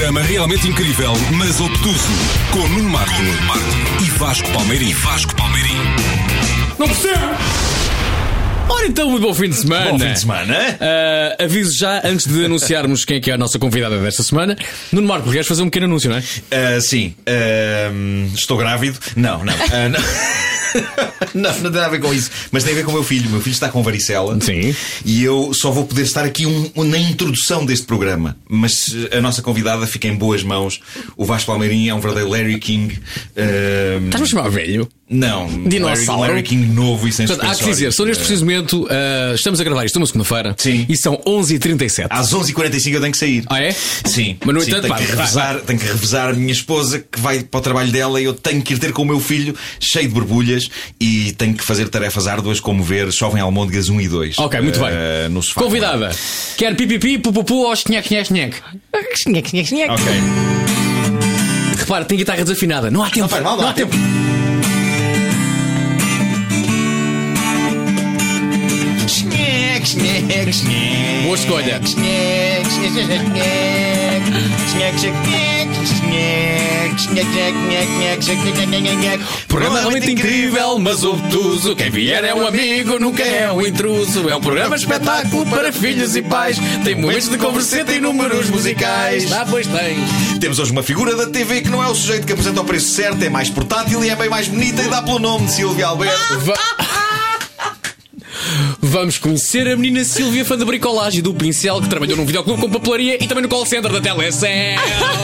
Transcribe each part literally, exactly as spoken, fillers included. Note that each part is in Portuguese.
programa realmente incrível, mas obtuso, com Nuno Marco e Vasco Palmeirim. Vasco Palmeirim. Não percebo! Ora então, muito bom fim de semana. Bom fim de semana. Uh, aviso já, antes de anunciarmos quem é que é a nossa convidada desta semana. Nuno Marco, queres fazer um pequeno anúncio, não é? Uh, sim. Uh, estou grávido? Não, não. Uh, não. Não, não tem nada a ver com isso. Mas tem a ver com o meu filho. O meu filho está com varicela. Sim. E eu só vou poder estar aqui um, um, na introdução deste programa. Mas a nossa convidada fica em boas mãos. O Vasco Palmeirim é um verdadeiro Larry King. uh, Estás-me a chamar velho? Não, Dinossauro. Larry, Larry King novo e sem Portanto, há que suspensórios. dizer, só neste preciso momento uh, estamos a gravar isto uma segunda-feira. Sim. E são onze e trinta e sete. Às onze e quarenta e cinco eu tenho que sair. Ah, é? Sim. Mas no Sim, entanto, tenho, pá, que vai, revezar, vai. tenho que revezar a minha esposa que vai para o trabalho dela e eu tenho que ir ter com o meu filho cheio de borbulhas e tenho que fazer tarefas árduas como ver Chovem Almôndegas um e dois. Ok, muito uh, bem. No sofá. Convidada, quer pipipi, pupupu ou xinhec, xinhec, xinhec? Xinhec, xinhec, xinhec. Ok. Repara, tem guitarra desafinada. Não há tempo. Não faz mal, não não há há tempo. Xinhec, xinhec, xinhec. Boa escolha. Xinhec, xinhec, xinhec, xinhec, xinhec, xinhec. Programa realmente incrível, mas obtuso. Quem vier é um amigo, nunca é um intruso. É um programa espetáculo para filhos e pais. Tem momentos de converseta e números musicais. Ah, pois tem. Temos hoje uma figura da T V que não é o sujeito que apresenta o preço certo, é mais portátil e é bem mais bonita e dá pelo nome de Silvia Alberto. Va- Vamos conhecer a menina Silvia, fã de bricolagem do Pincel, que trabalhou num videoclube com papelaria e também no call center da Telecel.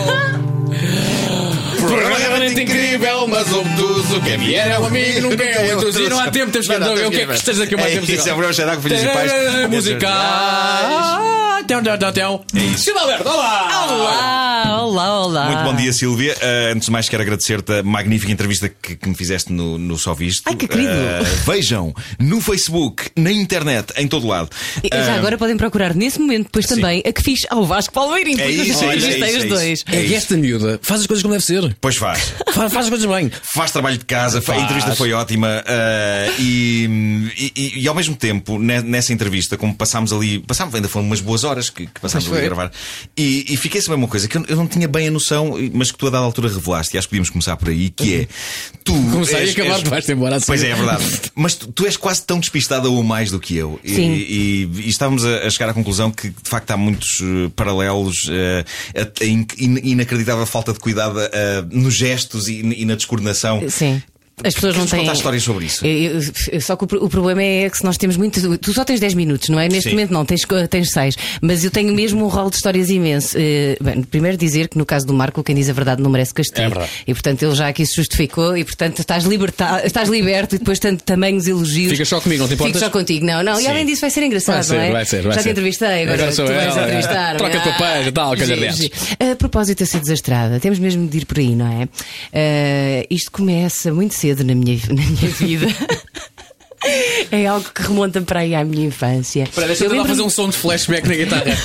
Programa realmente incrível, mas obtuso. Quem vier é um amigo, nunca é um intruso. E não há tempo, temos que Não, não, eu temos quero que que- estejas aqui o mais É tempo isso, é o programa espetáculo para filhos e pais. Musicais. Tão, tão, tão, tão. É isso. Silvia Alberto, olá! Olá, olá, olá. Muito bom dia, Silvia. Uh, antes de mais, quero agradecer-te a magnífica entrevista que, que me fizeste no, no Só Visto. Ai, que querido. Uh, vejam no Facebook, na internet, em todo lado. E já Uh, agora podem procurar nesse momento, depois sim. também a que fiz ao Vasco Palmeirim. É isso, é isso, é Tem isso, os é dois. isso. É que esta miúda faz as coisas como deve ser. Pois faz. Faz, faz as coisas bem. Faz trabalho de casa, Faz. a entrevista foi ótima. uh, e, e, e ao mesmo tempo, ne- nessa entrevista, como passámos ali, passámos, ainda foram umas boas horas que, que passámos ali a gravar. E, e fiquei a saber uma coisa que eu, eu não tinha bem a noção, mas que tu a dada altura revelaste, e acho que podíamos começar por aí, que é tu. Comecei és, e acabar, és- tu vais-te embora assim. Pois é, é verdade. Mas tu, tu és quase tão despistada ou mais do que eu. E, Sim. e, e estávamos a, a chegar à conclusão que de facto há muitos uh, paralelos, uh, a, a in- in- inacreditável falta de cuidado uh, nos gestos e, e na descoordenação. Sim. As pessoas não Queres têm. contar histórias sobre isso? Eu- eu- só que o, pro- o problema é que se nós temos muito. Tu só tens dez minutos, não é? Neste Sim. momento não, tens, tens seis. Mas eu tenho mesmo um rol de histórias imenso. Eh, bem, primeiro dizer que no caso do Marco, quem diz a verdade não merece castigo. É verdade. E portanto ele já aqui se justificou e portanto estás, liberta, estás liberto e depois tanto também os elogios. Fica só comigo, não te importas? Fico só contigo, não, não. Sim. E além disso vai ser engraçado, Vai ser, não é? vai ser, vai já ser. te entrevistei, agora, Agora sou tu vais ela, é. entrevistar. Troca de papéis e tal, calhar A propósito de ser desastrada, temos mesmo de ir por aí, não é? Eh, isto começa muito cedo na minha, na minha vida. É algo que remonta para aí à minha infância. Espera, deixa-me Eu tentar lembro-me- fazer um som de flashback na guitarra.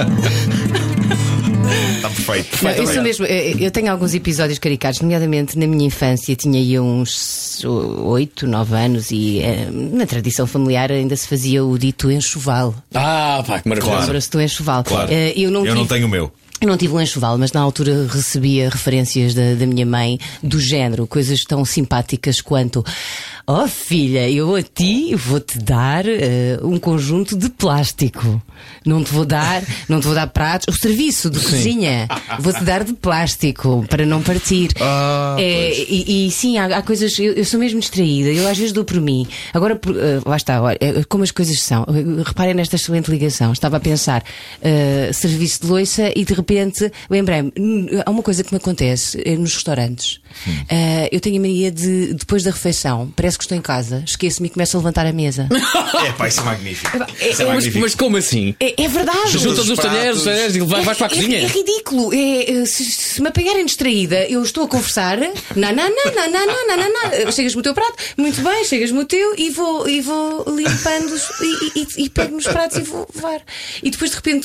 Está perfeito. Não, perfeito, eu, sou obrigado. mesmo, eh, eu tenho alguns episódios caricatos, nomeadamente na minha infância tinha eu uns oito, nove anos e eh, na tradição familiar ainda se fazia o dito enxoval. Ah, pá, que maravilhoso. Lembra-se do enxoval? Claro. Eh, eu não Eu não tive- tenho o meu. Eu não tive um enxoval, mas na altura recebia referências da, da minha mãe do género, coisas tão simpáticas quanto: oh filha, eu a ti vou-te dar uh, um conjunto de plástico. Não te vou dar, não te vou dar pratos. O serviço de cozinha vou-te dar de plástico para não partir. Ah, É, pois. e, e sim, há, há coisas. Eu, eu sou mesmo distraída. Eu às vezes dou por mim. Agora, por- uh, lá está, olha, uh, como as coisas são. Uh, Reparem nesta excelente ligação. Estava a pensar uh, serviço de loiça e de repente lembrei-me. n- Há uma coisa que me acontece uh, nos restaurantes. Uh, eu tenho a mania de, depois da refeição, parece que estou em casa, esqueço-me e começo a levantar a mesa. É pá, isso é magnífico. É- Isso é é- Mas, magnífico. mas como assim? É, é verdade. Juntas os os talheres, os pratos. talheres e vais, vais para a É- cozinha? É, é ridículo. É, é, se, se me apanharem distraída, eu estou a conversar. Não, não, não, não, não, não, não, não, não. Chegas-me o teu prato, muito bem, chegas-me o teu e vou, e vou limpando-os e, e, e pego nos pratos e vou levar. E depois de repente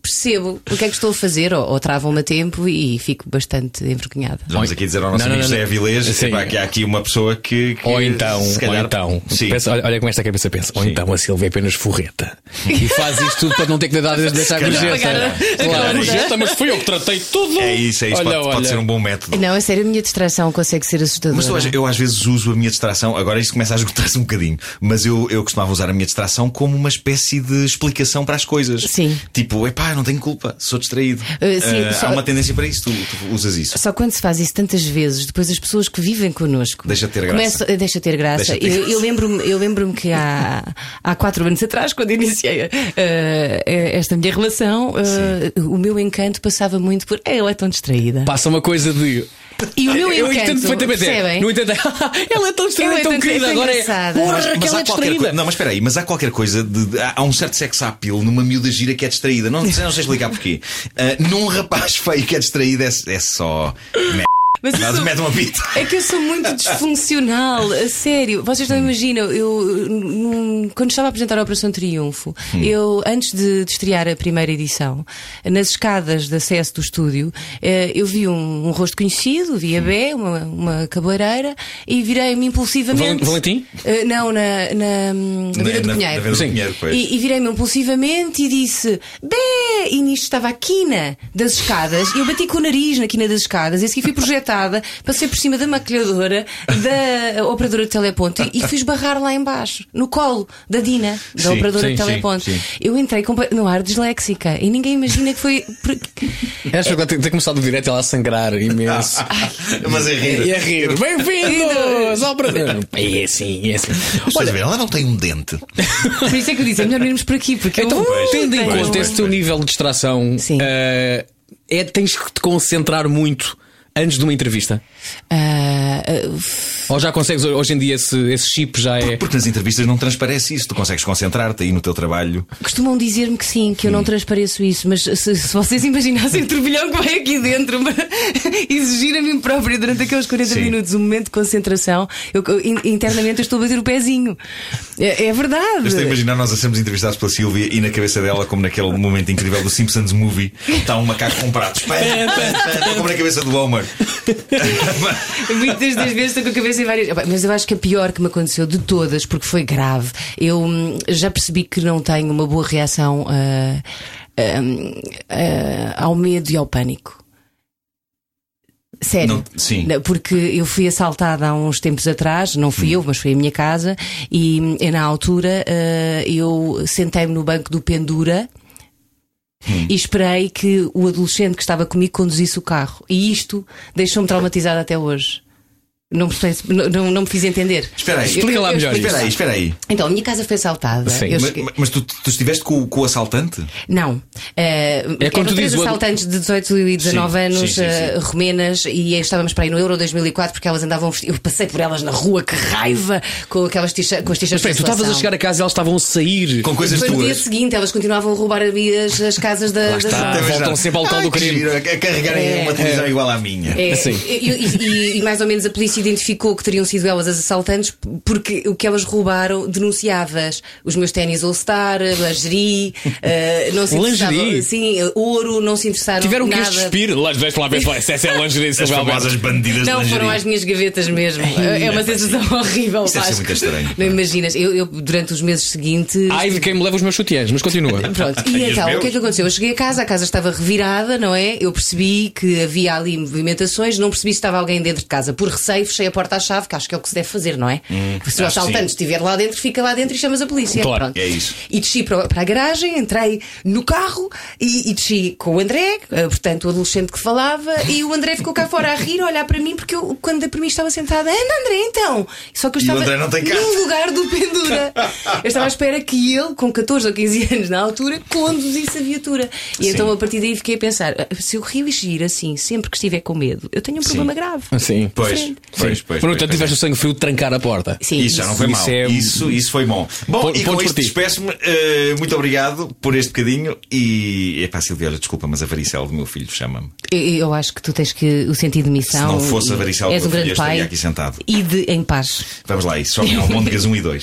percebo o que é que estou a fazer, ou, ou travam-me a tempo e fico bastante envergonhada. Vamos aqui dizer ao nosso não, amigo não, José não. Avilés Sim. epá, que há aqui uma pessoa que. que Ou então, se calhar, ou então sim. pensa, olha, olha como esta cabeça pensa. Ou Sim. então a Silvia é apenas forreta e faz isto tudo para não ter que dar de deixar a calhar. gorjeta. Claro, calhar. gorjeta, mas fui eu que tratei tudo. É isso, é isso. Olha, pode, olha. pode ser um bom método. Não, é sério, a minha distração consegue ser assustadora. Mas tu, eu às vezes uso a minha distração, agora isto começa a esgotar-se um bocadinho, mas eu, eu costumava usar a minha distração como uma espécie de explicação para as coisas. Sim. Tipo, epá, não tenho culpa, sou distraído. Uh, sim, Uh, só- Há uma tendência para isso, tu, tu usas isso. Só quando se faz isso tantas vezes, depois as pessoas que vivem connosco Deixa de ter graça. começam- eh, deixa de ter graça. Deixa de ter eu graça. eu lembro-me eu lembro-me que há, há quatro anos atrás, quando iniciei eh, esta minha relação, eh, o meu encanto passava muito por "Eh, ela é tão distraída." Passa uma coisa de. E o meu eu encanto, entendo perfeitamente. percebem? No entanto, ela é tão distraída, Ela é tão tão- querida. é tão Agora é. engraçada. Porra, Mas, que mas ela é há qualquer distraída. coisa. Não, mas espera aí, mas há qualquer coisa de. de- há há um certo sex appeal numa miúda gira que é distraída. Não, não sei explicar porquê. Uh, num rapaz feio que é distraído é, é só. Mas eu Mas sou- mete uma pita. É que eu sou muito disfuncional, a sério. Vocês não imaginam, eu num- quando estava a apresentar a Operação Triunfo, eu, antes de, de estrear a primeira edição, nas escadas de acesso do estúdio, eh, eu vi um, um rosto conhecido, vi a Bé, uma, uma cabeleireira, e virei-me impulsivamente. Val- Valentim? Eh, não, na, na, na Vila do Na- na Pinheiro. Vila do Sim. Pinheiro, pois. E, e virei-me impulsivamente e disse Bé! E nisto estava a quina das escadas e eu bati com o nariz na quina das escadas e a seguir fui projetada, passei por cima da maquilhadora da operadora de teleponto e, e fui esbarrar lá embaixo, no colo da Dina, da Sim, operadora sim, de teleponto. sim, sim. Eu entrei compa- no ar disléxica e ninguém imagina que foi. por- Acho que ter, ter começado o direto ela a sangrar imenso. Mas é rir. E a rir. Bem-vindos ao programa. É assim, é assim. Estás a ver? Ela não tem um dente. Por isso é que eu disse, é melhor irmos por aqui, porque Então, eu. tendo em tenho- conta esse teu nível de distração, Sim. eh, é, tens que te concentrar muito antes de uma entrevista? Ah, ah, Ou já consegues, hoje em dia, esse, esse chip já é. Porque nas entrevistas não transparece isso. Tu consegues concentrar-te aí no teu trabalho. Costumam dizer-me que sim, que eu não transpareço isso, mas se, se vocês imaginassem o turbilhão que vai aqui dentro para exigir a mim própria durante aqueles quarenta Sim. minutos um momento de concentração, eu, eu, in- internamente eu estou a bater o pezinho. É, é verdade. Eu estou a imaginar nós a sermos entrevistados pela Sílvia e na cabeça dela, como naquele momento incrível do Simpsons Movie, está um macaco com pratos. Pá, pá, pá, como na cabeça do Homer. Muitas das vezes estou com a cabeça em várias. Epá, Mas eu acho que a pior que me aconteceu de todas, porque foi grave, eu hum, já percebi que não tenho uma boa reação ah, ah, ah, ao medo e ao pânico. Sério. Não- sim. Não, porque eu fui assaltada há uns tempos atrás, não fui eu, mas foi a minha casa, e, e na altura ah, eu sentei-me no banco do pendura. E esperei que o adolescente que estava comigo conduzisse o carro. E isto deixou-me traumatizada até hoje. Não me, fez- não, não, não me fiz entender. Espera aí. Eu- Explica eu- lá eu melhor explico. Espera aí, espera aí. Então, a minha casa foi assaltada. Sim, Eu Mas, cheguei- mas tu, tu estiveste com, o- com o assaltante? Não. Eh, É como eram tu três dizes, o- assaltantes de dezoito e dezanove Sim, anos, sim, sim, eh, sim. romenas, e estávamos para aí no Euro dois mil e quatro porque elas andavam vestidas. Eu passei por elas na rua, que raiva, com aquelas tixa, com as Mas tichas espera, de tu estavas a insolação. chegar a casa e elas estavam a sair. Com coisas Depois no dia tuas? seguinte elas continuavam a roubar as, as casas da, da está. zona. Ah, voltam sempre ao local Ai, do que crime. giro, a a carregarem É, uma televisão igual à minha. É, Assim. e, e- e- e mais ou menos a polícia identificou que teriam sido elas as assaltantes porque o que elas roubaram denunciavas os meus ténis All-Star, lingerie, eh, não se interessavam, Lingerie? sim, ouro, não se interessaram Tiveram que nada. este despir. Lá, deixa lá ver se essa é a lingerie. As famosas bandidas Não, de foram lingerie. às minhas gavetas mesmo. É uma sensação horrível. Isso deve ser Vasco. muito estranho. Não imaginas. Eu, eu, durante os meses seguintes. Ai de quem me leva os meus sutiãs, mas continua. Pronto, E e os então, meus? o que é que aconteceu? Eu cheguei a casa, a casa estava revirada, não é? Eu percebi que havia ali movimentações, não percebi se estava alguém dentro de casa. Por receio, fechei a porta à chave, que acho que é o que se deve fazer, não é? Se o acho que assaltante sim. estiver lá dentro, fica lá dentro e chamas a polícia. Claro, Pronto. é isso. E desci para, para a garagem, entrei no carro e, e desci com o André, eh, portanto, o adolescente que falava, e o André ficou cá fora a rir, a olhar para mim, porque eu, quando para mim estava sentada, anda André, então. Só que eu E o estava André não tem carta. no lugar do pendura. Eu estava à espera que ele, com catorze ou quinze anos na altura, conduzisse a viatura. E Sim. então a partir daí fiquei a pensar: se eu reagir assim sempre que estiver com medo, eu tenho um problema grave. Sim. Pois, Diferente. pois, pois. Por entanto, pois, tiveste o sangue frio de trancar a porta. Sim, Isso já não foi Isso mal. é- Isso, isso foi bom. Bom, Ponto- e com ponto isto por ti. despeço-me. eh, muito obrigado por este bocadinho. E é pá, Silvia, olha, desculpa, mas a varicela do meu filho chama-me. Eu, eu acho que tu tens que o sentido de missão. Se não fosse a e varicela do és meu um filho, grande eu estaria pai aqui sentado. e de em paz. Vamos lá, isso. Só em Almôndegas um e dois.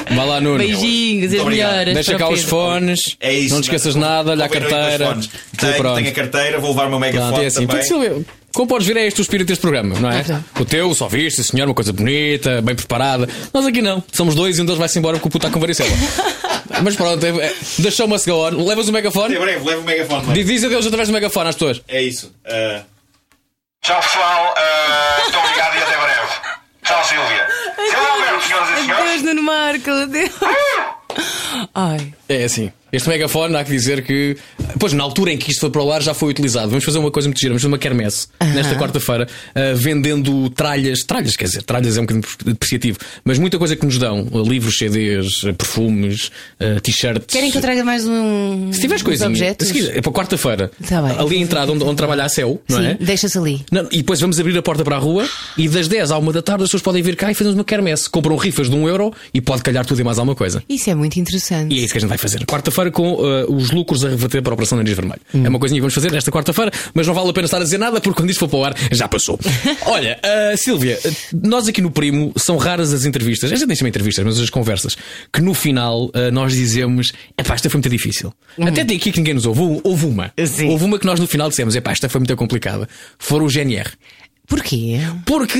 Vá lá, Nuno. Beijinhos, as melhoras. Deixa cá os fones. É isso. Não te esqueças nada, olha a carteira. Tenho, tenho a carteira, vou levar o meu megafone é assim. também. Silvia, como podes ver, é este o espírito deste programa, não é? O teu, só viste, senhor, uma coisa bonita, bem preparada. Nós aqui não. Somos dois e um deles vai-se embora porque o puto está com varicela. Mas pronto, é, deixa-me a seguir. Levas o megafone? Em breve, levo o megafone. Diz adeus através do megafone às pessoas. É isso. Uh... Tchau, pessoal. Uh, muito obrigado e até breve. Tchau, Sílvia. Silvia Alberto, senhoras e senhores. Adeus, Nuno Marco. Adeus. Ai. É assim. Este megafone, há que dizer que, pois, na altura em que isto foi para o ar, já foi utilizado. Vamos fazer uma coisa muito gira, vamos fazer uma quermesse uh-huh. nesta quarta-feira, uh, vendendo tralhas, tralhas, quer dizer, tralhas é um bocadinho depreciativo, mas muita coisa que nos dão: uh, livros, C Ds, uh, perfumes, uh, t-shirts. Querem que eu traga mais um. Se tiveres coisinhas, objetos? É para quarta-feira. Tá bem. Ali a entrada onde, onde trabalha a C E U, não Sim, é? deixa-se ali. Não, e depois vamos abrir a porta para a rua e das dez à uma da tarde as pessoas podem vir cá e fazemos uma quermesse. Compram rifas de um euro e pode calhar tudo e mais alguma coisa. Isso é muito interessante. E é isso que a gente vai fazer. Quarta-feira com uh, os lucros a reverter para a Operação Nariz Vermelho. Hum. É uma coisinha que vamos fazer nesta quarta-feira, mas não vale a pena estar a dizer nada porque quando isto for para o ar já passou. Olha, uh, Sílvia, nós aqui no Primo são raras as entrevistas, a gente nem chama entrevistas, mas as conversas, que no final uh, nós dizemos: epá, esta foi muito difícil. Hum. Até tem aqui que ninguém nos ouve. Houve uma. Sim. Houve uma que nós no final dissemos: epá, esta foi muito complicada. Foram o G N R. Porquê? Porque,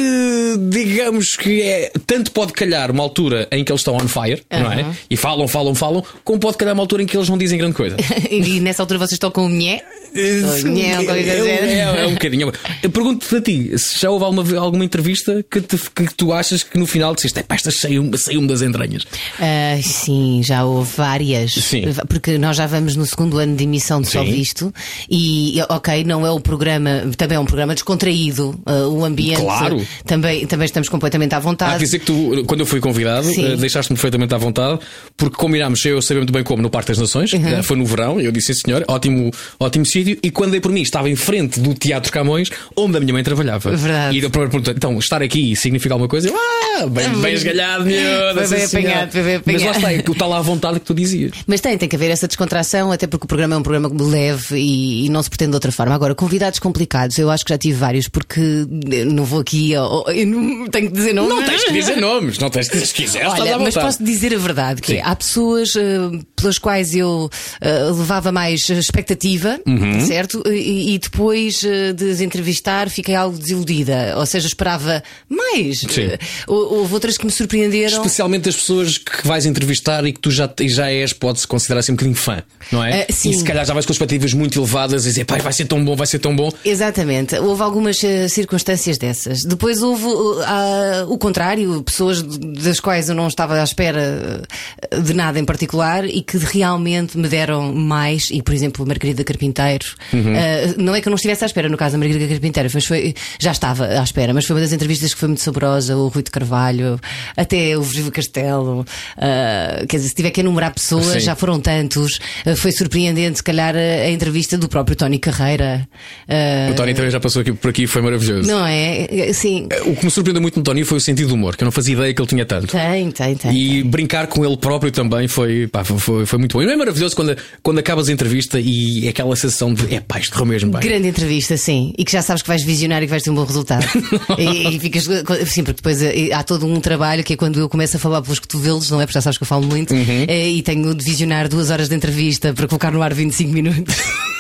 digamos que é, tanto pode calhar uma altura em que eles estão on fire, uhum. não é? E falam, falam, falam, como pode calhar uma altura em que eles não dizem grande coisa. E nessa altura vocês estão com o nhé? Nhé, é, é, é um bocadinho. Eu pergunto-te a ti, se já houve alguma, alguma entrevista que, te, que tu achas que no final disseste: é pá, esta saiu-me saiu das entranhas? Uh, sim, já houve várias. Sim. Porque nós já vamos no segundo ano de emissão de Só Visto. E, ok, não é o programa, também é um programa descontraído. Uh, o ambiente, claro. também, também estamos completamente à vontade. Há que dizer que tu, quando eu fui convidado, uh, deixaste-me perfeitamente à vontade, porque combinámos, eu sabia muito bem como, no Parque das Nações, uhum. uh, foi no verão, eu disse: sim, senhor, ótimo, ótimo sítio. E quando dei por mim, estava em frente do Teatro Camões, onde a minha mãe trabalhava. Verdade. E a primeira pergunta: então, estar aqui significa alguma coisa? Eu, ah, bem, bem esgalhado, miúda. Foi bem apanhado, foi bem apanhado. Mas lá está, é que está lá à vontade que tu dizias. Mas tem, tem que haver essa descontração, até porque o programa é um programa leve e, e não se pretende de outra forma. Agora, convidados complicados, eu acho que já tive vários, porque não vou aqui, eu, eu não tenho que dizer nomes. Não tens que dizer nomes, não tens que dizer, se quiseres. Olha, mas posso dizer a verdade, que é, há pessoas uh, pelas quais eu uh, levava mais expectativa, uhum. certo? E, e depois uh, de as entrevistar fiquei algo desiludida, ou seja, esperava mais. Sim. Uh, houve outras que me surpreenderam. Especialmente as pessoas que vais entrevistar e que tu já, já és, pode-se considerar assim um bocadinho fã, não é? Uh, sim. E se calhar já vais com expectativas muito elevadas e dizer: pai, vai ser tão bom, vai ser tão bom. Exatamente, houve algumas uh, circunstâncias dessas. Depois houve uh, o contrário, pessoas das quais eu não estava à espera de nada em particular e que realmente me deram mais. E, por exemplo, a Margarida Carpinteiro, uhum. uh, não é que eu não estivesse à espera no caso da Margarida Carpinteiro, mas foi, já estava à espera, mas foi uma das entrevistas que foi muito saborosa. O Rui de Carvalho, até o Virgílio Castelo, uh, quer dizer, se tiver que enumerar pessoas, sim. já foram tantos. Uh, foi surpreendente, se calhar, a, a entrevista do próprio Tony Carreira. Uh, o Tony também já passou aqui, por aqui, foi maravilhoso. Não é? Sim. O que me surpreendeu muito no Tony foi o sentido do humor, que eu não fazia ideia que ele tinha tanto. Tem, tem, tem. E tem. brincar com ele próprio também foi, pá, foi, foi muito bom. E não é maravilhoso quando, quando acabas a entrevista e é aquela sensação de: é pá, isto correu mesmo bem. Grande entrevista, sim. E que já sabes que vais visionar e que vais ter um bom resultado. e, e ficas. Sim, porque depois há todo um trabalho que é quando eu começo a falar pelos cotovelos, não é? Porque já sabes que eu falo muito. Uhum. E tenho de visionar duas horas de entrevista para colocar no ar vinte e cinco minutos.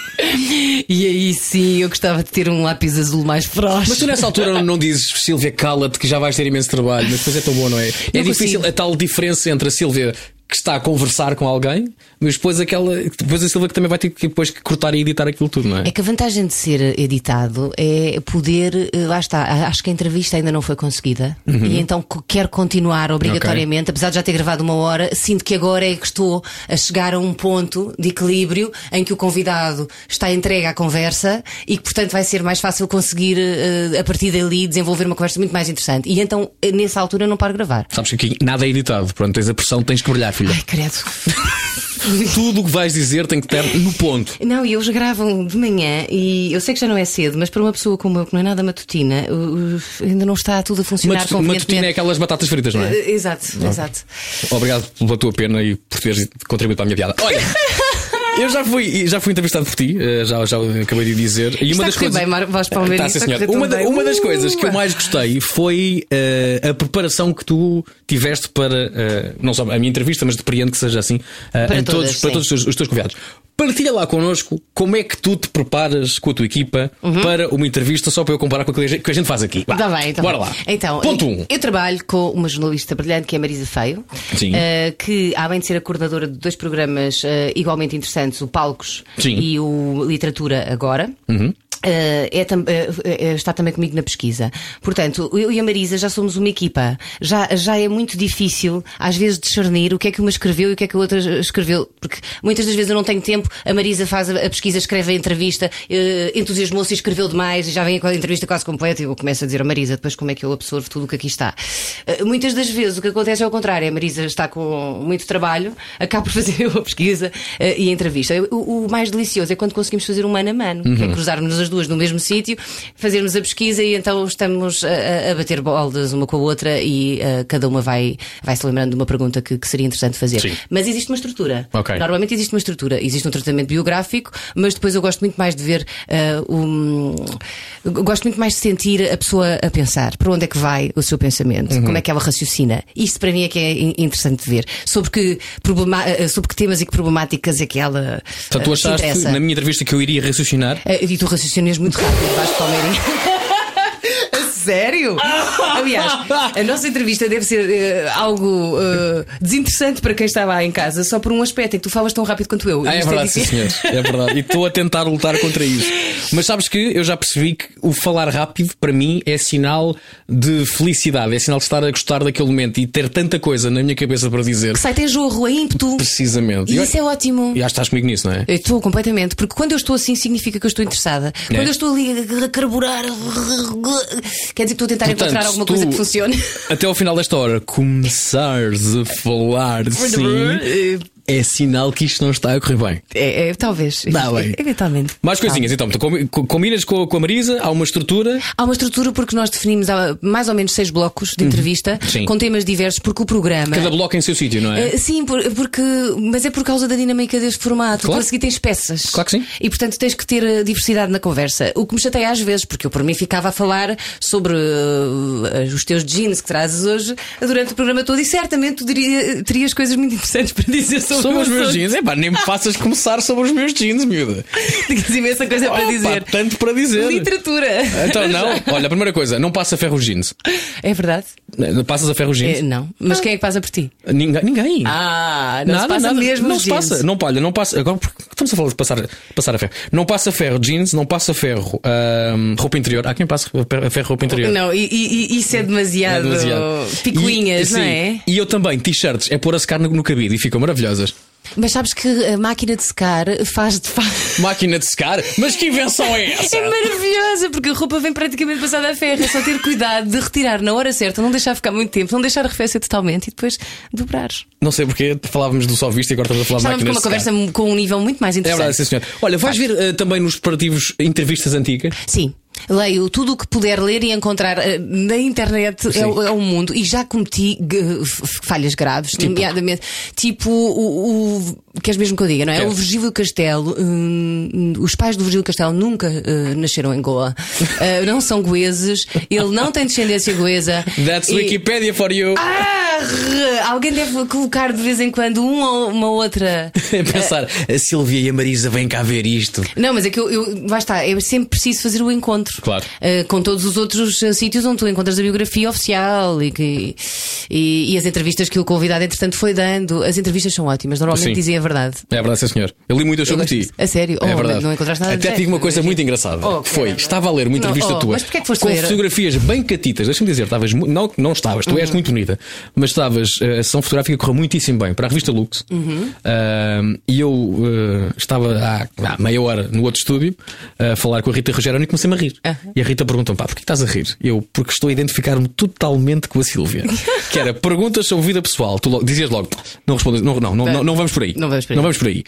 E aí sim, eu gostava de ter um lápis azul mais feroz. Mas tu nessa altura não dizes: Sílvia, cala-te que já vais ter imenso trabalho. Mas depois é tão bom, não é? É não difícil consigo. A tal diferença entre a Sílvia que está a conversar com alguém, mas depois aquela, depois a Sílvia que também vai ter que, depois, que cortar e editar aquilo tudo, não é? É que a vantagem de ser editado é poder, lá está, acho que a entrevista ainda não foi conseguida, uhum. e então quero continuar obrigatoriamente, okay. apesar de já ter gravado uma hora, sinto que agora é que estou a chegar a um ponto de equilíbrio em que o convidado está entregue à conversa e que portanto vai ser mais fácil conseguir a partir dali desenvolver uma conversa muito mais interessante. E então nessa altura não paro de gravar. Sabes que aqui nada é editado, pronto, tens a pressão, tens que brilhar, filha. Ai, credo. Tudo o que vais dizer tem que estar no ponto. Não, e eles gravam de manhã e eu sei que já não é cedo, mas para uma pessoa como eu, que não é nada matutina, ainda não está tudo a funcionar Matu- convenientemente. Matutina é aquelas batatas fritas, não é? Uh, exato, não. exato. Obrigado pela tua pena e por teres contribuído para a minha piada. Olha! Eu já fui, já fui entrevistado por ti, já, já acabei de dizer. E uma das coisas. Bem, voz tá, sim, senhor. Uma, da, uma das coisas que eu mais gostei foi uh, a preparação que tu tiveste para, uh, não só a minha entrevista, mas depreendo que seja assim, uh, para, em todas, todos, para todos os teus, os teus convidados. Partilha lá connosco como é que tu te preparas com a tua equipa uhum. para uma entrevista, só para eu comparar com o que a gente faz aqui. Tá bem, então bora lá. Então, Ponto um. Eu trabalho com uma jornalista brilhante que é a Marisa Feio, uh, que além de ser a coordenadora de dois programas uh, igualmente interessantes, o Palcos Sim. e o Literatura Agora. Uhum. Uh, é, uh, está também comigo na pesquisa. Portanto, eu e a Marisa já somos uma equipa. Já, já é muito difícil, às vezes, discernir o que é que uma escreveu e o que é que a outra escreveu. Porque muitas das vezes eu não tenho tempo. A Marisa faz a pesquisa, escreve a entrevista, uh, entusiasmou-se e escreveu demais e já vem com a entrevista quase completa. E eu começo a dizer a Marisa, depois como é que eu absorvo tudo o que aqui está. Uh, muitas das vezes o que acontece é ao contrário. A Marisa está com muito trabalho, acaba por fazer a pesquisa uh, e a entrevista. O, o mais delicioso é quando conseguimos fazer um mano a mano, uhum. que é cruzarmos as duas no mesmo sítio, fazermos a pesquisa e então estamos a, a bater boldas uma com a outra e uh, cada uma vai, vai se lembrando de uma pergunta que, que seria interessante fazer. Sim. Mas existe uma estrutura. Okay. Normalmente existe uma estrutura. Existe um tratamento biográfico, mas depois eu gosto muito mais de ver uh, um... gosto muito mais de sentir a pessoa a pensar para onde é que vai o seu pensamento, uhum. como é que ela raciocina. Isto para mim é que é interessante de ver. Sobre que, problema... sobre que temas e que problemáticas é que ela uh, então, tu achaste na minha entrevista que eu iria raciocinar? Uh, e tu raciocinas muito rápido, vais Palmeirinho. Sério? Aliás, a nossa entrevista deve ser uh, algo uh, desinteressante para quem estava lá em casa, só por um aspecto, é que tu falas tão rápido quanto eu. Ah, é verdade, é sim, senhor. É verdade. E estou a tentar lutar contra isso. Mas sabes que eu já percebi que o falar rápido, para mim, é sinal de felicidade, é sinal de estar a gostar daquele momento e ter tanta coisa na minha cabeça para dizer. Que sai tem jorro, é ímpeto. Precisamente. E eu, isso é ótimo. E já estás comigo nisso, não é? Eu estou completamente, porque quando eu estou assim significa que eu estou interessada. É. Quando eu estou ali a carburar, quer dizer que estou a tentar Portanto, encontrar alguma coisa que funcione. Até ao final desta hora começares a falar sim, é sinal que isto não está a correr bem. É, é talvez. Dá bem. Eventualmente. Mais coisinhas, então. Combinas com a Marisa, há uma estrutura? Há uma estrutura porque nós definimos mais ou menos seis blocos de entrevista uhum. com temas diversos, porque o programa. Cada bloco em seu sítio, não é? Uh, sim, por, porque. Mas é por causa da dinâmica deste formato. Claro. Tu a seguir tens peças. Claro que sim. E portanto tens que ter diversidade na conversa. O que me chateia às vezes, porque eu por mim ficava a falar sobre uh, os teus jeans que trazes hoje durante o programa todo e certamente tu diria, terias coisas muito interessantes para dizer sobre, sobre os meus jeans. É pá, nem me faças começar sobre os meus jeans, miúda. Tens imensa coisa oh, para dizer. Pá, tanto para dizer. Literatura. Então não. Olha, a primeira coisa, não passa ferro os jeans. É verdade. Passas a ferro os jeans? É, não. Mas ah. quem é que passa por ti? Ninguém. Ninguém. Ah, não nada, se passa nada. mesmo Não os se jeans. passa. Não, olha, não passa. Agora estamos a falar de passar, passar a ferro. Não passa ferro jeans, não passa ferro hum, roupa interior. Há quem passe a ferro roupa interior. Não, e, e isso é demasiado, é demasiado. Picuinhas, e, não sim, é? E eu também, t-shirts, é pôr a secar no, no cabide e ficam maravilhosas. Mas sabes que a máquina de secar faz de faz... Máquina de secar? Mas que invenção é essa? É maravilhosa, porque a roupa vem praticamente passada a ferro. É só ter cuidado de retirar na hora certa, não deixar ficar muito tempo, não deixar arrefecer totalmente e depois dobrar. Não sei porque falávamos do só visto e agora estamos a falar de máquina de secar. Estávamos com uma conversa com um nível muito mais interessante. É verdade, sim, senhor. Olha, vais ver uh, também nos preparativos entrevistas antigas? Sim. Leio tudo o que puder ler e encontrar uh, na internet é, é o mundo. E já cometi uh, falhas graves, tipo? nomeadamente tipo o, o queres mesmo que eu diga, não é? Quero. O Virgílio Castelo, uh, os pais do Virgílio Castelo nunca uh, nasceram em Goa, uh, não são goeses, ele não tem descendência goesa. That's e... Wikipedia for you. Ah, alguém deve colocar de vez em quando uma ou uma outra. É pensar, uh... a Sílvia e a Marisa vêm cá ver isto. Não, mas é que eu, eu vai estar, é sempre preciso fazer o encontro. Claro. Uh, com todos os outros uh, sítios onde tu encontras a biografia oficial e, que, e, e as entrevistas que o convidado, entretanto, foi dando. As entrevistas são ótimas, normalmente sim. dizem a verdade. É verdade, sim, senhor. Eu li muitas sobre ti. A sério? É oh, verdade. Não encontraste nada. Até tive uma coisa muito engraçada. Oh, que foi, caramba. Estava a ler uma entrevista não, oh, tua mas porquê é que foste com ler? fotografias bem catitas. Deixa-me dizer, estavas não, não estavas, tu uhum. és muito bonita, mas estavas, a sessão fotográfica correu muitíssimo bem para a revista Lux. Uhum. Uh, e eu uh, estava há, há meia hora no outro estúdio uh, a falar com a Rita Rogeroni e comecei-me a rir. Uhum. E a Rita perguntou-me, pá, porquê estás a rir? Eu, porque estou a identificar-me totalmente com a Sílvia. Que era perguntas sobre vida pessoal. Tu logo, dizias logo, não respondes, não, não, não, não, não vamos por aí. Não vamos por aí. Não vamos por aí.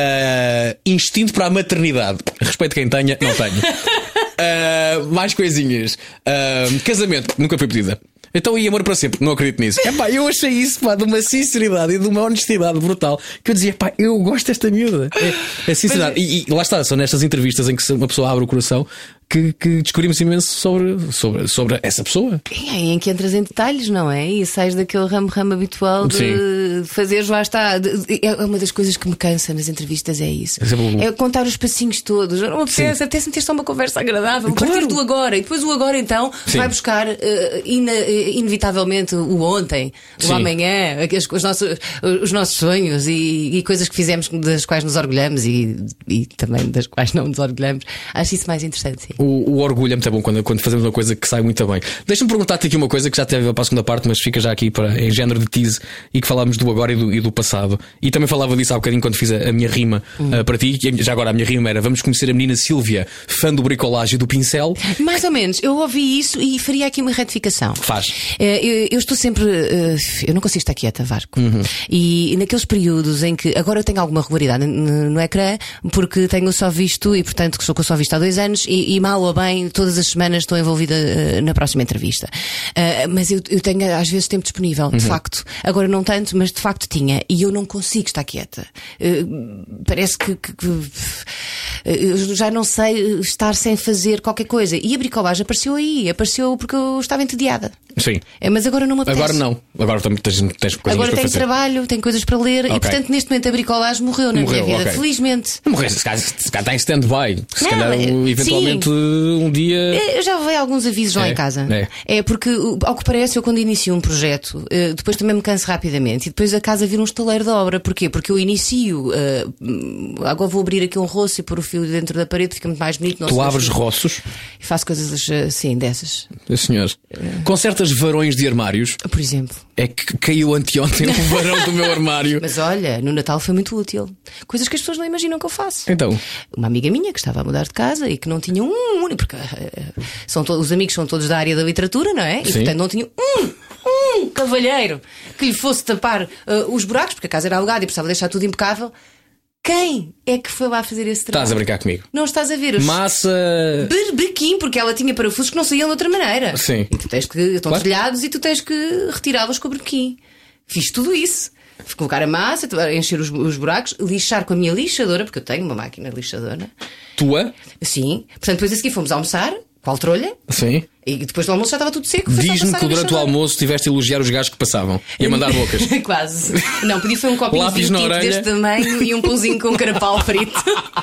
Uh, instinto para a maternidade. Respeito quem tenha, não tenho. Uh, mais coisinhas. Uh, casamento, nunca foi pedida. Então e amor para sempre? Não acredito nisso. É pá, eu achei isso, pá, de uma sinceridade e de uma honestidade brutal. Que eu dizia, pá, eu gosto desta miúda. É, é sinceridade. E, e lá está, são nestas entrevistas em que uma pessoa abre o coração que, que descobrimos imenso sobre, sobre, sobre essa pessoa. É, em que entras em detalhes, não é? E sais daquele ramo-ramo habitual de Sim. fazer, lá está. De, é uma das coisas que me cansa nas entrevistas, é isso. É, é contar os passinhos todos. Não apetece, apetece-me ter só uma conversa agradável. Claro. Partir do agora. E depois o agora, então, Sim. vai buscar uh, ina, inevitavelmente o ontem, Sim. o amanhã, os nossos, os nossos sonhos e, e coisas que fizemos das quais nos orgulhamos e, e também das quais não nos orgulhamos. Acho isso mais interessante, sim. O, o orgulho é muito bom quando, quando fazemos uma coisa que sai muito bem. Deixa-me perguntar-te aqui uma coisa que já teve para a segunda parte, mas fica já aqui para, em género de tease, e que falámos do agora e do, e do passado. E também falava disso há bocadinho quando fiz a, a minha rima hum. uh, para ti. Já agora a minha rima era: vamos conhecer a menina Sílvia, fã do bricolagem e do pincel. Mais ou menos, eu ouvi isso e faria aqui uma retificação. Faz. Uh, eu, eu estou sempre. Uh, eu não consigo estar quieta, Vasco. Uhum. E naqueles períodos em que. Agora eu tenho alguma regularidade no, no ecrã, porque tenho só visto e, portanto, que estou com o só visto há dois anos e, e mal ou bem, todas as semanas estou envolvida uh, na próxima entrevista. Uh, mas eu, eu tenho às vezes tempo disponível, uhum. de facto. Agora não tanto, mas de facto tinha. E eu não consigo estar quieta. Uh, parece que, que, que uh, eu já não sei estar sem fazer qualquer coisa. E a bricolagem apareceu aí, apareceu porque eu estava entediada. Sim. É, mas agora não me apetece. Agora não. Agora também tens, tens coisas Agora para tenho fazer. trabalho, tenho coisas para ler okay. e portanto neste momento a bricolagem morreu na morreu, minha vida, okay. felizmente. Morreu, se calhar está em stand-by. Se não, calhar eventualmente sim. um dia. Eu já vejo alguns avisos lá é, em casa. É. é porque, ao que parece, eu quando inicio um projeto, depois também me canso rapidamente e depois a casa vira um estaleiro de obra. Porquê? Porque eu inicio, uh, agora vou abrir aqui um roço e pôr o fio dentro da parede, fica muito mais bonito. Não tu abres roços? E faço coisas assim, dessas. Senhor. Uh... Consertas varões de armários? Por exemplo. É que caiu anteontem um varão do meu armário. Mas olha, no Natal foi muito útil. Coisas que as pessoas não imaginam que eu faço. Então? Uma amiga minha que estava a mudar de casa e que não tinha um único. Porque uh, são to- os amigos são todos da área da literatura, não é? E Sim. portanto não tinha um, um cavalheiro que lhe fosse tapar uh, os buracos, porque a casa era alugada e precisava deixar tudo impecável. Quem é que foi lá fazer esse trabalho? Estás a brincar comigo? Não estás a ver os... Massa. Berbequim, porque ela tinha parafusos que não saíam de outra maneira. Sim. E tu tens que. Estão claro. trilhados e tu tens que retirá-los com o berbequim. Fiz tudo isso. Colocar a massa, encher os, os buracos, lixar com a minha lixadora, porque eu tenho uma máquina lixadora. Tua? Sim. Portanto, depois a seguir fomos almoçar. Qual trolha? Sim. E depois do almoço já estava tudo seco. Diz-me que durante o almoço tiveste a elogiar os gajos que passavam e a mandar bocas. Quase. Não, pedi foi um copinho Lápis de na tinto orelha. deste tamanho e um pãozinho com carapau frito.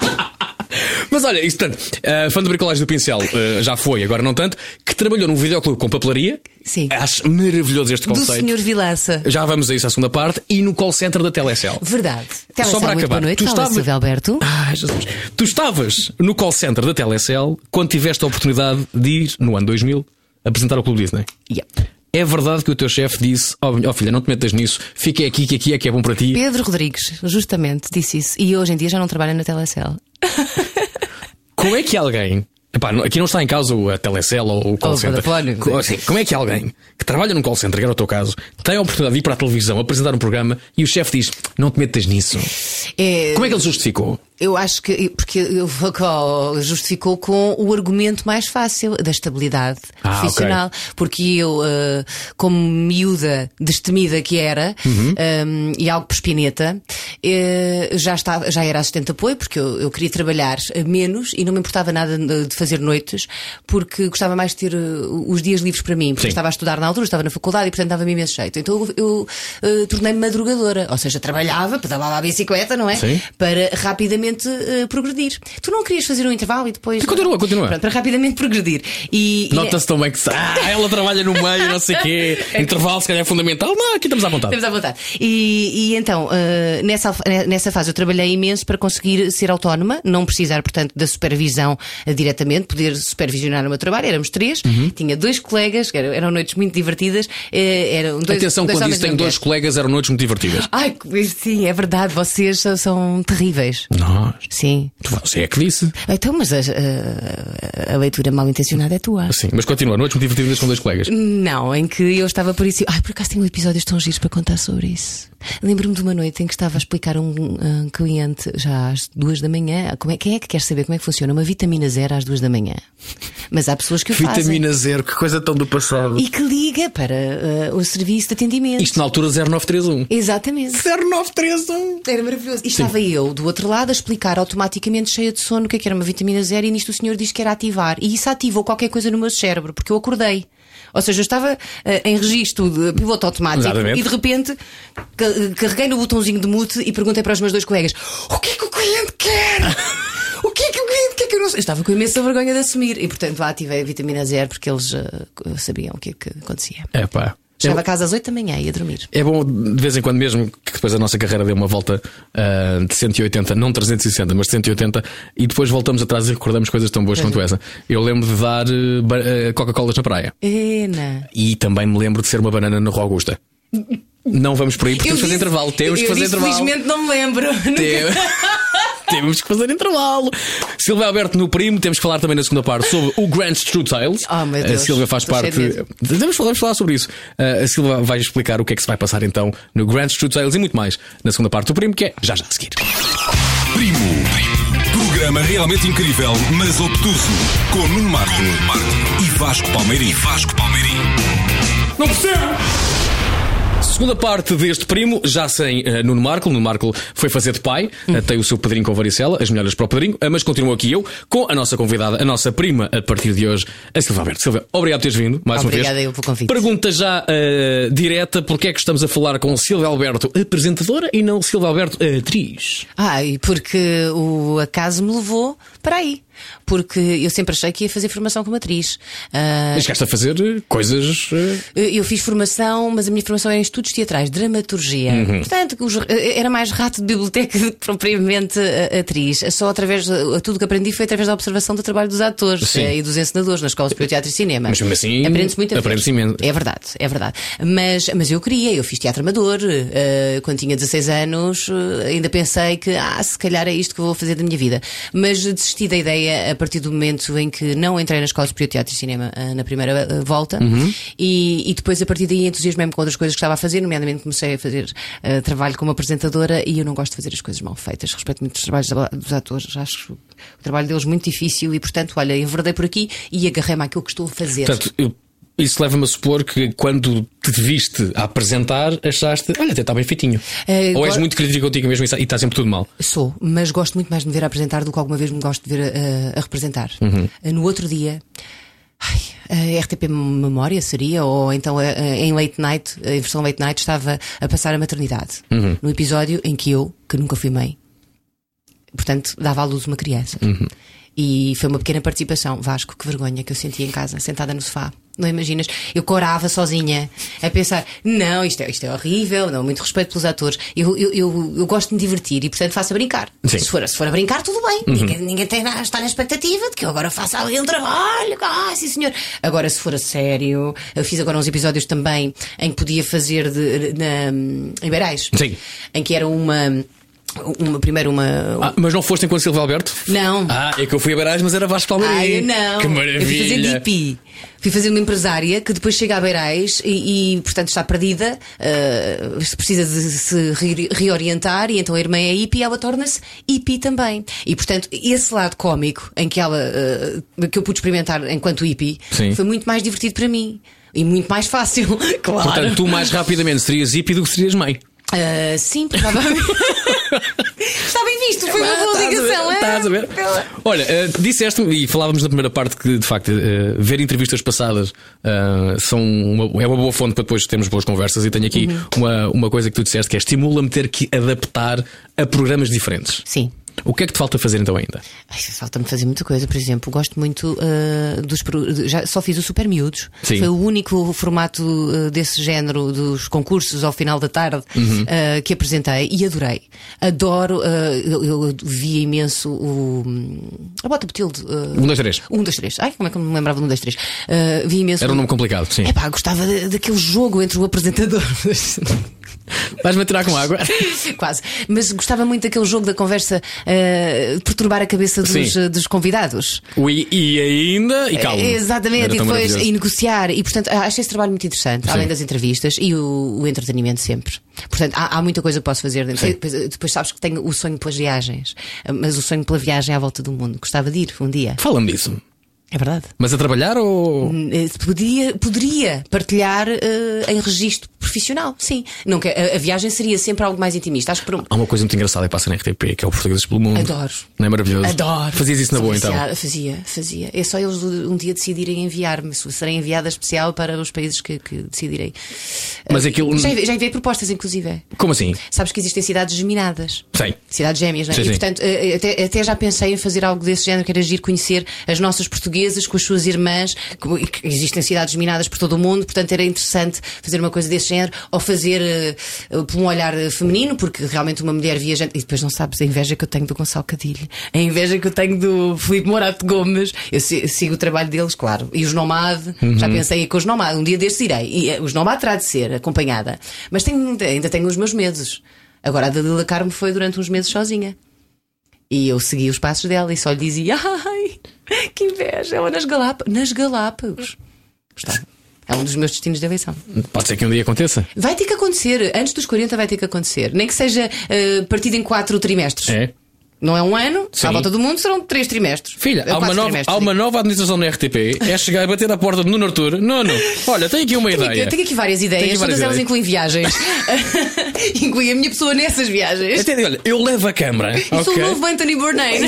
Mas olha, isso tanto. Uh, fã do bricolagem do pincel uh, já foi, agora não tanto. Que trabalhou num videoclube com papelaria. Sim. Acho maravilhoso este conceito. Do senhor Vilaça. Já vamos a isso à segunda parte. E no call center da Telecel. Verdade. Telecel, só para muito acabar. Boa noite. Tu Fala, estavas... Silvio Alberto. Ai, Jesus. Tu estavas no call center da Telecel quando tiveste a oportunidade de ir, no ano dois mil, apresentar o Clube Disney. Yeah. É verdade que o teu chefe disse: ó oh, oh, filha, não te metas nisso, fica aqui, que aqui é que é bom para ti. Pedro Rodrigues, justamente, disse isso. E hoje em dia já não trabalha na Telecel. Como é que alguém. Epá, aqui não está em causa a Telecel ou o call ou center. Vodafone. Assim, como é que alguém que trabalha num call center, que era o teu caso, tem a oportunidade de ir para a televisão apresentar um programa e o chefe diz: não te metas nisso? É... Como é que ele justificou? Eu acho que porque ele justificou com o argumento mais fácil da estabilidade ah, profissional. Okay. Porque eu, uh, como miúda destemida que era, uhum. um, e algo perspineta, uh, já, estava, já era assistente de apoio, porque eu, eu queria trabalhar menos e não me importava nada de fazer noites, porque gostava mais de ter uh, os dias livres para mim, porque estava a estudar na altura, estava na faculdade e portanto dava-me imenso jeito. Então eu, eu uh, tornei-me madrugadora, ou seja, trabalhava, pedalava a bicicleta, não é? Sim. Para rapidamente Uh, progredir. Tu não querias fazer um intervalo e depois. Continua, continua. Pronto, para rapidamente progredir. E, Nota-se e... tão bem que ah, ela trabalha no meio, não sei o quê. Intervalo, se calhar é fundamental. Não, aqui estamos à vontade. Estamos à vontade. E, e então, uh, nessa, nessa fase eu trabalhei imenso para conseguir ser autónoma, não precisar, portanto, da supervisão uh, diretamente, poder supervisionar o meu trabalho. Éramos três, uhum. tinha dois colegas, eram, eram noites muito divertidas. Uh, eram dois, Atenção, dois quando disse tenho dois colegas, eram noites muito divertidas. Ai, sim, é verdade, vocês são, são terríveis. Nós. Sim. Você é que disse. Então, mas a, a, a leitura mal intencionada é tua. Sim, mas continua, noites muito divertidas com dois colegas. Não, em que eu estava por isso. Ai, por acaso tenho episódios tão giros para contar sobre isso. Lembro-me de uma noite em que estava a explicar a um, um cliente já às duas da manhã. Como é, quem é que quer saber como é que funciona uma vitamina zero às duas da manhã? Mas há pessoas que o fazem. Vitamina zero, que coisa tão do passado. E que liga para uh, o serviço de atendimento. Isto na altura zero nove três um. Exatamente. zero nove três um. Era maravilhoso. E estava eu do outro lado a explicar automaticamente, cheia de sono, o que é que era uma vitamina zero, e nisto o senhor diz que era ativar. E isso ativou qualquer coisa no meu cérebro, porque eu acordei. Ou seja, eu estava uh, em registro de piloto automático. Exatamente. E de repente ca carreguei no botãozinho de mute e perguntei para os meus dois colegas: o que é que o cliente quer? O que é que o cliente quer que eu não sei? Eu estava com imensa vergonha de assumir. E portanto lá ativei a vitamina zero, porque eles uh, sabiam o que é que acontecia. É pá. Chegava a casa às oito da manhã e ia dormir. É bom de vez em quando, mesmo que depois a nossa carreira dê uma volta uh, de cento e oitenta, não trezentos e sessenta, mas de cento e oitenta, e depois voltamos atrás e recordamos coisas tão boas quanto essa. Eu lembro de dar uh, Coca-Colas na praia. É, não. E também me lembro de ser uma banana na Rua Augusta. Não vamos por aí, porque temos que fazer intervalo. Temos que fazer disse, intervalo. Felizmente não me lembro. Tem... Temos que fazer intervalo. Silvia Alberto no Primo. Temos que falar também na segunda parte sobre o Grant's True Tales. Oh, meu Deus, a Silvia faz parte. Vamos falar, vamos falar sobre isso. A Silvia vai explicar o que é que se vai passar então no Grant's True Tales e muito mais na segunda parte do Primo, que é já já a seguir. Primo. Programa realmente incrível, mas obtuso. Com Nuno Marco e Vasco Palmeirim. Vasco Palmeirim. Não percebo! Segunda parte deste Primo, já sem uh, Nuno Marco. Nuno Marco foi fazer de pai, uh, tem o seu padrinho com varicela, as melhoras para o padrinho, uh, mas continuo aqui eu com a nossa convidada, a nossa prima a partir de hoje, a Silvia Alberto. Silvia, obrigado por teres vindo mais Obrigada uma vez. Eu pelo convite. Pergunta já uh, direta: porque é que estamos a falar com Silvia Alberto, apresentadora, e não Silvia Alberto, atriz? Ah, e porque o acaso me levou para aí. Porque eu sempre achei que ia fazer formação como atriz. Uh, Chegaste a fazer coisas. Uh... Eu fiz formação, mas a minha formação é em estudos teatrais, dramaturgia. Uhum. Portanto, era mais rato de biblioteca do que propriamente atriz. Só através de tudo que aprendi foi através da observação do trabalho dos atores. Sim. E dos encenadores na Escola Superior de Teatro e Cinema. Mas mesmo assim, aprende-se muito a aprende-se imenso. É verdade, é verdade. Mas, mas eu queria, eu fiz teatro amador. Uh, quando tinha dezasseis anos, uh, ainda pensei que, ah, se calhar é isto que eu vou fazer da minha vida. Mas desisti da ideia a partir do momento em que não entrei na Escola Superior de Teatro e Cinema uh, na primeira uh, volta. Uhum. e, e depois a partir daí entusiasmei-me com outras coisas que estava a fazer, nomeadamente comecei a fazer uh, trabalho como apresentadora, e eu não gosto de fazer as coisas mal feitas. Respeito muito os trabalhos dos atores, acho o trabalho deles muito difícil e portanto, olha, enverdei por aqui e agarrei-me àquilo que estou a fazer. Portanto, eu... Isso leva-me a supor que quando te viste a apresentar, achaste, olha, até está bem feitinho. Uh, Ou és go... muito crítico contigo mesmo e está sempre tudo mal? Sou, mas gosto muito mais de me ver a apresentar do que alguma vez me gosto de ver a, a representar. Uhum. Uh, no outro dia, ai, a R T P Memória seria, ou então a, a, em Late Night, a versão Late Night, estava a passar a maternidade. Uhum. No episódio em que eu, que nunca fui mãe, portanto, dava à luz uma criança. Uhum. E foi uma pequena participação. Vasco, que vergonha que eu sentia em casa, sentada no sofá. Não imaginas? Eu corava sozinha a pensar, não, isto é, isto é horrível, não, muito respeito pelos atores. Eu, eu, eu, eu gosto de me divertir e, portanto, faço a brincar. Se for, se for a brincar, tudo bem. Uhum. Ninguém, ninguém tem a estar na expectativa de que eu agora faça ali um trabalho. Ah, sim, senhor. Agora, se for a sério, eu fiz agora uns episódios também em que podia fazer de, na, em Beirais. Sim. Em que era uma. Uma, primeiro uma. Ah, mas não foste enquanto Silvia Alberto? Não. Ah, é que eu fui a Beirais, mas era Vasco Palmeirim. Ah, eu não. Que maravilha. Eu fui fazer D P. Fui fazer uma empresária que depois chega a Beirais e, e portanto, está perdida. Uh, precisa de se re reorientar. E então a irmã é hippie e ela torna-se hippie também. E portanto, esse lado cómico em que ela uh, que eu pude experimentar enquanto hippie, sim, foi muito mais divertido para mim. E muito mais fácil, claro. Portanto, tu mais rapidamente serias hippie do que serias mãe. Uh, sim, provavelmente. Está bem visto, foi uma boa ligação, é? Estás a ver? Olha, uh, disseste-me, e falávamos na primeira parte, que de facto uh, ver entrevistas passadas uh, são uma, é uma boa fonte para depois termos boas conversas. E tenho aqui uhum. uma, uma coisa que tu disseste, que é: estimula-me ter que adaptar a programas diferentes. Sim. O que é que te falta fazer então ainda? Ai, falta-me fazer muita coisa. Por exemplo, gosto muito uh, dos. Já só fiz o Super Miúdos. Sim. Foi o único formato uh, desse género dos concursos ao final da tarde uhum. uh, que apresentei e adorei. Adoro. Uh, eu, eu vi imenso o. A Bota Botilde. Uh, um, dois, três. Um, dois, três. Ai, como é que eu me lembrava do um, dois, três? Uh, vi imenso. Era um nome complicado, sim. É pá, gostava de, daquele jogo entre o apresentador. Vais-me atirar com água? Quase. Mas gostava muito daquele jogo da conversa, uh, perturbar a cabeça dos, uh, dos convidados. O e, e ainda e calma. Exatamente, e depois e negociar. E portanto, acho esse trabalho muito interessante, sim, além das entrevistas e o, o entretenimento sempre. Portanto, há, há muita coisa que posso fazer dentro. Depois, depois sabes que tenho o sonho pelas viagens, mas o sonho pela viagem à volta do mundo. Gostava de ir um dia. Fala-me disso. É verdade. Mas a trabalhar ou. Podia, poderia partilhar uh, em registro profissional, sim. Nunca, a, a viagem seria sempre algo mais intimista. Acho que por um... Há uma coisa muito engraçada que passa na R T P, que é o Portugueses pelo Mundo. Adoro. Não é maravilhoso? Adoro. Fazias isso na boa, então? Fazia, fazia. É só eles um dia decidirem enviar-me. Serei enviada especial para os países que, que decidirem. Mas uh, aquilo. Já, já enviei propostas, inclusive. Como assim? Sabes que existem cidades geminadas. Sim. Cidades gêmeas, não é? Sim, E sim. portanto, uh, até, até já pensei em fazer algo desse género, que era agir, conhecer as nossas portuguesas com as suas irmãs, que, que existem cidades geminadas por todo o mundo, portanto era interessante fazer uma coisa desse género, ou fazer uh, por um olhar feminino, porque realmente uma mulher viajante. E depois não sabes a inveja que eu tenho do Gonçalo Cadilho, a inveja que eu tenho do Filipe Morato Gomes. Eu sigo o trabalho deles, claro. E os Nomad, uhum. Já pensei aí com os Nomad, um dia destes irei. E uh, os Nomad terá de ser acompanhada. Mas tenho, ainda tenho os meus medos. Agora a Dalila Carmo foi durante uns meses sozinha. E eu segui os passos dela e só lhe dizia: ai, que inveja, ela nas Galápagos. Nas Galápagos. Gostava. É um dos meus destinos de eleição. Pode ser que um dia aconteça. Vai ter que acontecer. Antes dos quarenta vai ter que acontecer. Nem que seja uh, partido em quatro trimestres. É. Não é um ano, sim. À volta do mundo serão três trimestres. Filha, há uma, nova, há uma nova administração na R T P. É chegar e bater à porta do Nuno Artur. Nuno, olha, tenho aqui uma tenho ideia. Aqui, tenho aqui várias ideias, aqui várias todas ideias. Elas incluem viagens. Inclui a minha pessoa nessas viagens. Até, olha, eu levo a câmara. Eu sou okay. o novo Anthony Bourdain.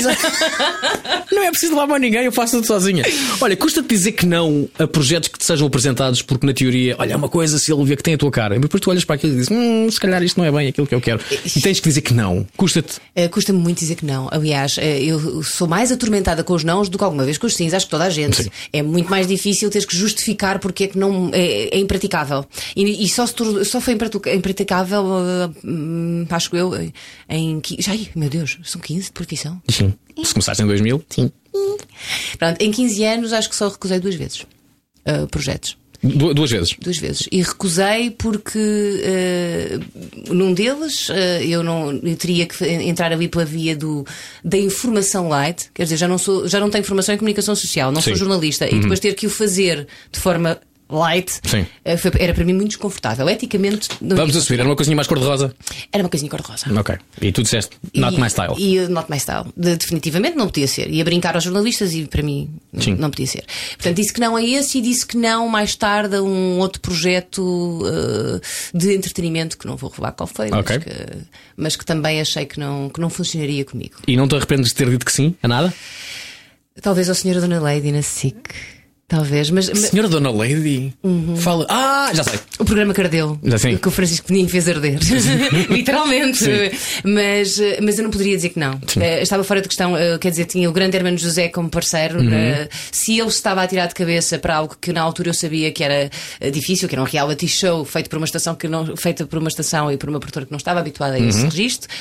Não é preciso levar mais ninguém, eu faço tudo sozinha. Olha, custa-te dizer que não a projetos que te sejam apresentados, porque na teoria, olha, é uma coisa, Silvia, que tem a tua cara. E depois tu olhas para aquilo e dizes: hum, se calhar isto não é bem aquilo que eu quero. E tens que dizer que não. Custa-te. Uh, custa-me muito dizer que não. Aliás, eu sou mais atormentada com os nãos do que alguma vez com os sims. Acho que toda a gente. Sim. É muito mais difícil teres que justificar porque é que não é, é impraticável. E, e só, se, só foi impraticável, uh, acho eu, em. Já, meu Deus, são quinze de profissão? Sim. Se começaste em dois mil? Sim. Pronto, em quinze anos acho que só recusei duas vezes uh, projetos. Du duas vezes? Duas vezes. E recusei porque uh, num deles uh, eu não eu teria que entrar ali pela via do, da informação light. Quer dizer, já não, sou, já não tenho formação em comunicação social, não Sim. sou jornalista. Uhum. E depois ter que o fazer de forma light uh, foi, era para mim muito desconfortável. Eticamente. Vamos assumir, era uma coisinha mais cor-de-rosa? Era uma coisinha cor-de-rosa. Ok. E tu disseste not e, my style. E not my style. De, definitivamente não podia ser. Ia brincar aos jornalistas e para mim Sim. não podia ser. Portanto, disse que não a esse e disse que não mais tarde a um outro projeto uh, de entretenimento que não vou revelar qual foi, okay. mas, que, mas que também achei que não, que não funcionaria comigo. E não te arrependes de ter dito que sim a nada? Talvez ao senhor Dona Lady na S I C. Talvez, mas. Senhora Dona Lady? Uhum. Fala. Ah, já sei. O programa que ardeu. Já sei. Que o Francisco Peninho fez arder. Literalmente. Mas, mas eu não poderia dizer que não. Uh, estava fora de questão. Uh, quer dizer, tinha o grande Hermano José como parceiro. Uhum. Uh, se ele estava a tirar de cabeça para algo que na altura eu sabia que era uh, difícil, que era um reality show feito por uma estação que não, feita por uma estação e por uma produtora que não estava habituada a esse uhum. registro.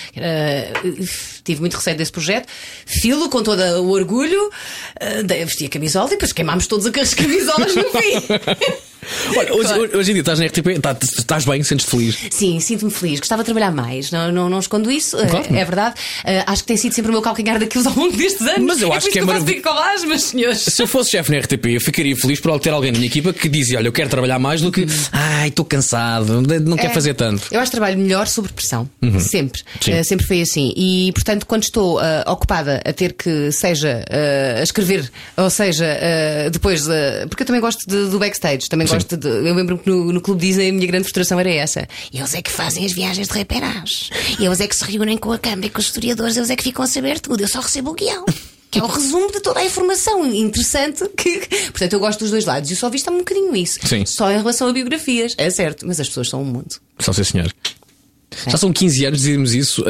Uh, tive muito receio desse projeto. Filo com todo o orgulho. Uh, vesti a camisola e depois queimámos todos a as camisolas no fim. Olha, hoje, claro. hoje em dia estás na R T P, estás bem, sentes-te feliz? Sim, sinto-me feliz. Gostava de trabalhar mais, não, não, não escondo isso, claro. é, é verdade. Uh, acho que tem sido sempre o meu calcanhar daqueles ao longo destes anos. Mas eu é acho que é maravilhoso. Meus senhores. Se eu fosse chefe na R T P, eu ficaria feliz por ter alguém na minha equipa que dizia: olha, eu quero trabalhar mais do que uhum. ai, estou cansado, não quero é, fazer tanto. Eu acho que trabalho melhor sob pressão, uhum. sempre. Uh, sempre foi assim. E portanto, quando estou uh, ocupada a ter que, seja uh, a escrever, ou seja, uh, depois, uh, porque eu também gosto de, do backstage, também Sim. gosto de. Eu lembro que no, no Clube Disney a minha grande frustração era essa. Eles é que fazem as viagens de reperagem. Eles é que se reúnem com a Câmara e com os historiadores, eles é que ficam a saber tudo. Eu só recebo o guião, que é o resumo de toda a informação interessante que... Portanto, eu gosto dos dois lados. E só vi um bocadinho isso. Sim. Só em relação a biografias. É certo, mas as pessoas são um mundo. Só sim, senhor. É. Já são quinze anos, dizíamos isso, uh,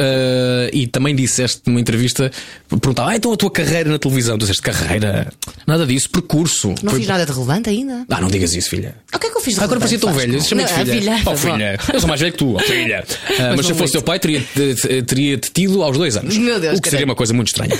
e também disseste numa entrevista, perguntava: ah, então a tua carreira na televisão? Tu disseste: carreira? Nada disso, percurso. Não Foi... fiz nada de relevante ainda. Ah, não digas isso, filha. O que é que eu fiz de Agora relevante? parecia tão velha, chama-te filha. filha. Oh, filha. Eu sou mais velho que tu, oh, filha. Uh, mas, mas se eu fosse teu pai, teria-te teria tido aos dois anos. Meu Deus, o que caramba. Seria uma coisa muito estranha.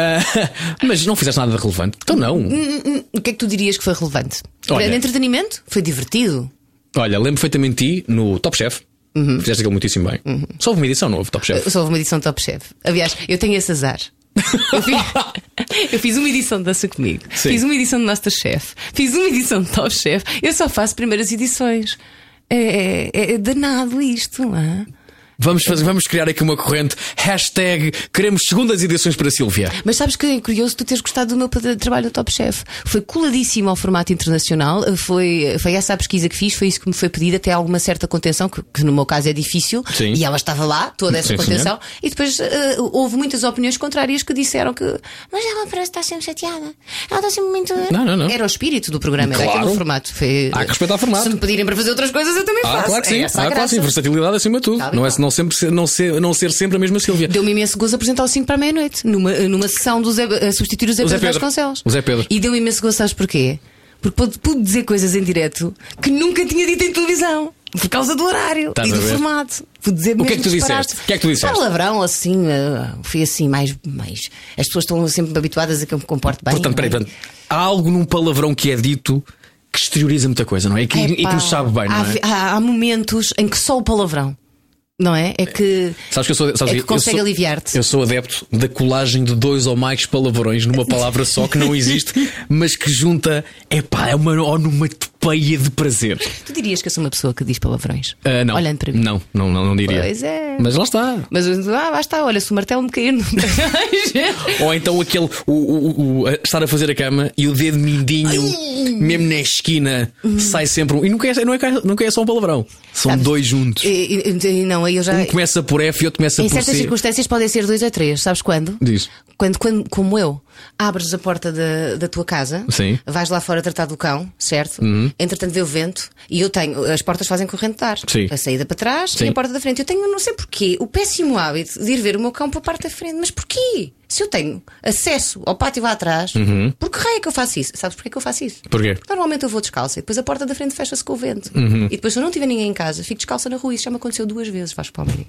Uh, mas não fizeste nada de relevante. Então não. O que é que tu dirias que foi relevante? Olha, de entretenimento? Foi divertido. Olha, lembro perfeitamente de ti no Top Chef. Uhum. Fizeste aquilo muitíssimo bem. Uhum. Só houve uma edição nova, Top Chef. Só houve uma edição de Top Chef. Aliás, eu tenho esse azar. Eu fiz, eu fiz uma edição de Dança Comigo. Sim. Fiz uma edição de Masterchef. Fiz uma edição de Top Chef. Eu só faço primeiras edições. É, é, é danado isto, não é? Vamos, fazer, vamos criar aqui uma corrente. Hashtag queremos segundas edições para Sílvia. Mas sabes que é curioso tu teres gostado do meu trabalho no Top Chef. Foi coladíssimo ao formato internacional. Foi, foi essa a pesquisa que fiz. Foi isso que me foi pedido. Até alguma certa contenção, que, que no meu caso é difícil. Sim. E ela estava lá, toda essa Sim, contenção. senhor. E depois uh, houve muitas opiniões contrárias que disseram que mas ela parece estar sempre chateada. Ela está sempre muito. Não, não, não. Era o espírito do programa, Claro. era aquele formato. Foi... Há que respeitar o formato. Se me pedirem para fazer outras coisas, eu também Ah, faço. claro que sim. É essa a Ah, claro que sim. graça. Versatilidade acima de tudo. Tá bem, Não é tá. não sempre ser, não ser, não ser sempre a mesma Sílvia. Deu-me imenso gozo apresentar o cinco para a meia-noite, numa, numa sessão do Zé, a substituir o Zé O Zé Pedro Pedro. Vasconcelos. O Zé Pedro. E deu-me imenso gozo, sabes porquê? Porque pude, pude dizer coisas em direto que nunca tinha dito em televisão. Por causa do horário Estás e a do ver? formato. Pude dizer O que é que tu mesmo disseste? disparates. O que é que tu disseste? Palavrão, assim, uh, fui assim, mais, mais. As pessoas estão sempre habituadas a que eu me comporte bem. Portanto, peraí, não é? portanto, há algo num palavrão que é dito que exterioriza muita coisa, não é? E que, e que Epá, nos sabe bem, não há, é? há, há momentos em que só o palavrão, não é? É que, Sabes que eu sou, sabes é que eu consegue sou- aliviar-te. Eu sou adepto da colagem de dois ou mais palavrões numa palavra só que não existe, mas que junta, epá, é uma onomatopeia de prazer. Tu dirias que eu sou uma pessoa que diz palavrões? Ah, não. Olhando para mim. Não, não, não, não diria. Pois é. Mas lá está. Mas ah, lá está, olha, se o martelo me cair no... Ou então aquele o, o, o, a estar a fazer a cama e o dedo mindinho, mesmo na esquina, sai sempre um. E nunca é, não é, nunca é só um palavrão. São Sabes, dois juntos. E- e- e não, aí eu já. Um começa por F e outro começa Em por certas C. circunstâncias podem ser dois ou três, sabes quando? Diz. Quando, quando, como eu, abres a porta da, da tua casa, Sim. vais lá fora tratar do cão, certo? Entretanto vê o vento e eu tenho, as portas fazem corrente de ar. Sim. A saída para trás Sim. e a porta da frente. Eu tenho, não sei porquê, o péssimo hábito de ir ver o meu cão para a parte da frente. Mas porquê? Se eu tenho acesso ao pátio lá atrás, por que raio é que eu faço isso? Sabes porquê que eu faço isso? Porquê? Porque normalmente eu vou descalça e depois a porta da frente fecha-se com o vento. Uhum. E depois, se eu não tiver ninguém em casa, fico descalça na rua. Isso já me aconteceu duas vezes, Vasco Palmeirinho.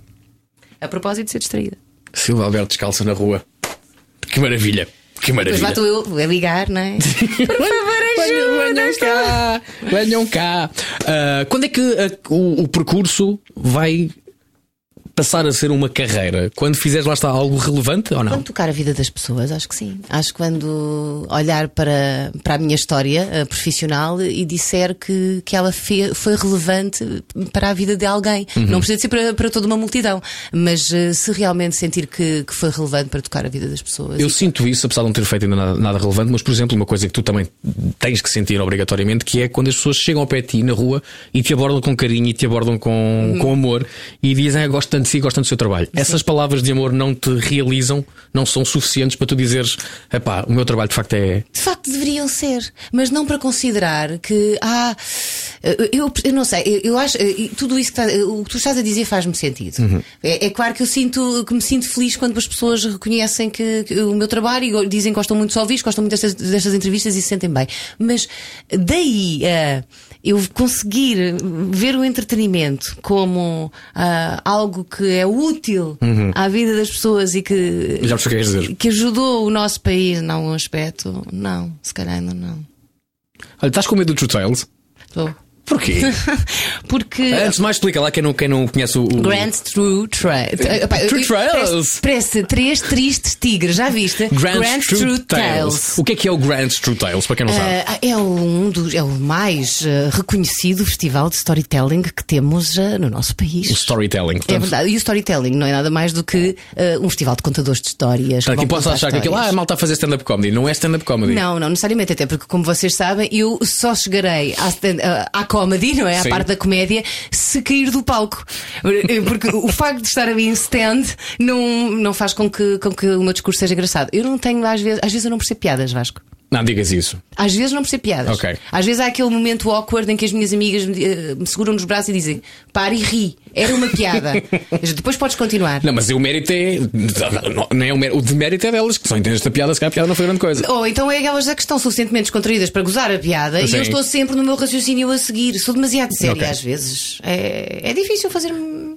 A propósito de ser distraída. Silva Alberto descalça na rua. Que maravilha. Que Depois lá maravilha. estou eu a ligar, não é? Por favor, Venham, venham ajuda! cá. Venham cá. Ah, quando é que ah, o, o percurso vai passar a ser uma carreira? Quando fizeres lá está algo relevante ou não? Quando tocar a vida das pessoas, acho que sim. Acho que quando olhar para, para a minha história uh, profissional e disser que, que ela fe, foi relevante para a vida de alguém. Uhum. Não precisa de ser para, para toda uma multidão, mas uh, se realmente sentir que, que foi relevante para tocar a vida das pessoas. Eu E- sinto isso, apesar de não ter feito ainda nada, nada relevante, mas, por exemplo, uma coisa que tu também tens que sentir obrigatoriamente, que é quando as pessoas chegam ao pé de ti na rua e te abordam com carinho e te abordam com, Uhum. com amor e dizem, ah, gosto tanto de si, gosto tanto do seu trabalho. Essas palavras de amor não te realizam, não são suficientes para tu dizeres, epá, o meu trabalho de facto é. De facto deveriam ser, mas não para considerar que ah, eu, eu não sei, eu, eu acho eh, tudo isso que está, o que tu estás a dizer faz-me sentido. Uhum. É, é claro que eu sinto que me sinto feliz quando as pessoas reconhecem que, que o meu trabalho e go- dizem que gostam muito de ouvir, gostam muito destas, destas entrevistas e se sentem bem. Mas daí a eu conseguir ver o entretenimento como ah, algo que é útil à vida das pessoas e que Já percebi o que queres dizer. que ajudou o nosso país em algum aspecto, não, se calhar ainda não. Olha, estás com medo do True Tales? Estou. Porquê? Porque Antes de mais, explica lá quem não, quem não conhece o. o... Grand True Trails. True Trails. Parece três tristes tigres, já viste? Grand, True, Tales. O que é que é o Grand True Tales, para quem não sabe? Ah, é um dos, é o mais ah, reconhecido festival de storytelling que temos ah, no nosso país. O storytelling. É Portanto, verdade, e o storytelling não é nada mais do que ah, um festival de contadores de histórias. que Portanto, vão aqui posso contar achar que aquilo, ah, histórias. a malta a fazer stand-up comedy. Não é stand-up comedy. Não, não necessariamente, até porque, como vocês sabem, eu só chegarei à, stand- à- à comedy, não é? À Sim. parte da comédia, se cair do palco. Porque o facto de estar ali em stand não, não faz com que, com que o meu discurso seja engraçado. Eu não tenho, às vezes, às vezes eu não percebo piadas, Vasco. Não digas isso. Às vezes não percebo piadas. Ok. Às vezes há aquele momento awkward em que as minhas amigas me, eh, me seguram nos braços e dizem: para e ri, era uma piada. Depois podes continuar. Não, mas o mérito é. Não, não é o, mérito, o demérito é delas, que só entendem esta piada, se calhar a piada não foi grande coisa. Ou então é aquelas que estão suficientemente descontraídas para gozar a piada Sim. e eu estou sempre no meu raciocínio a seguir. Sou demasiado séria Ok. às vezes. É, é difícil fazer-me.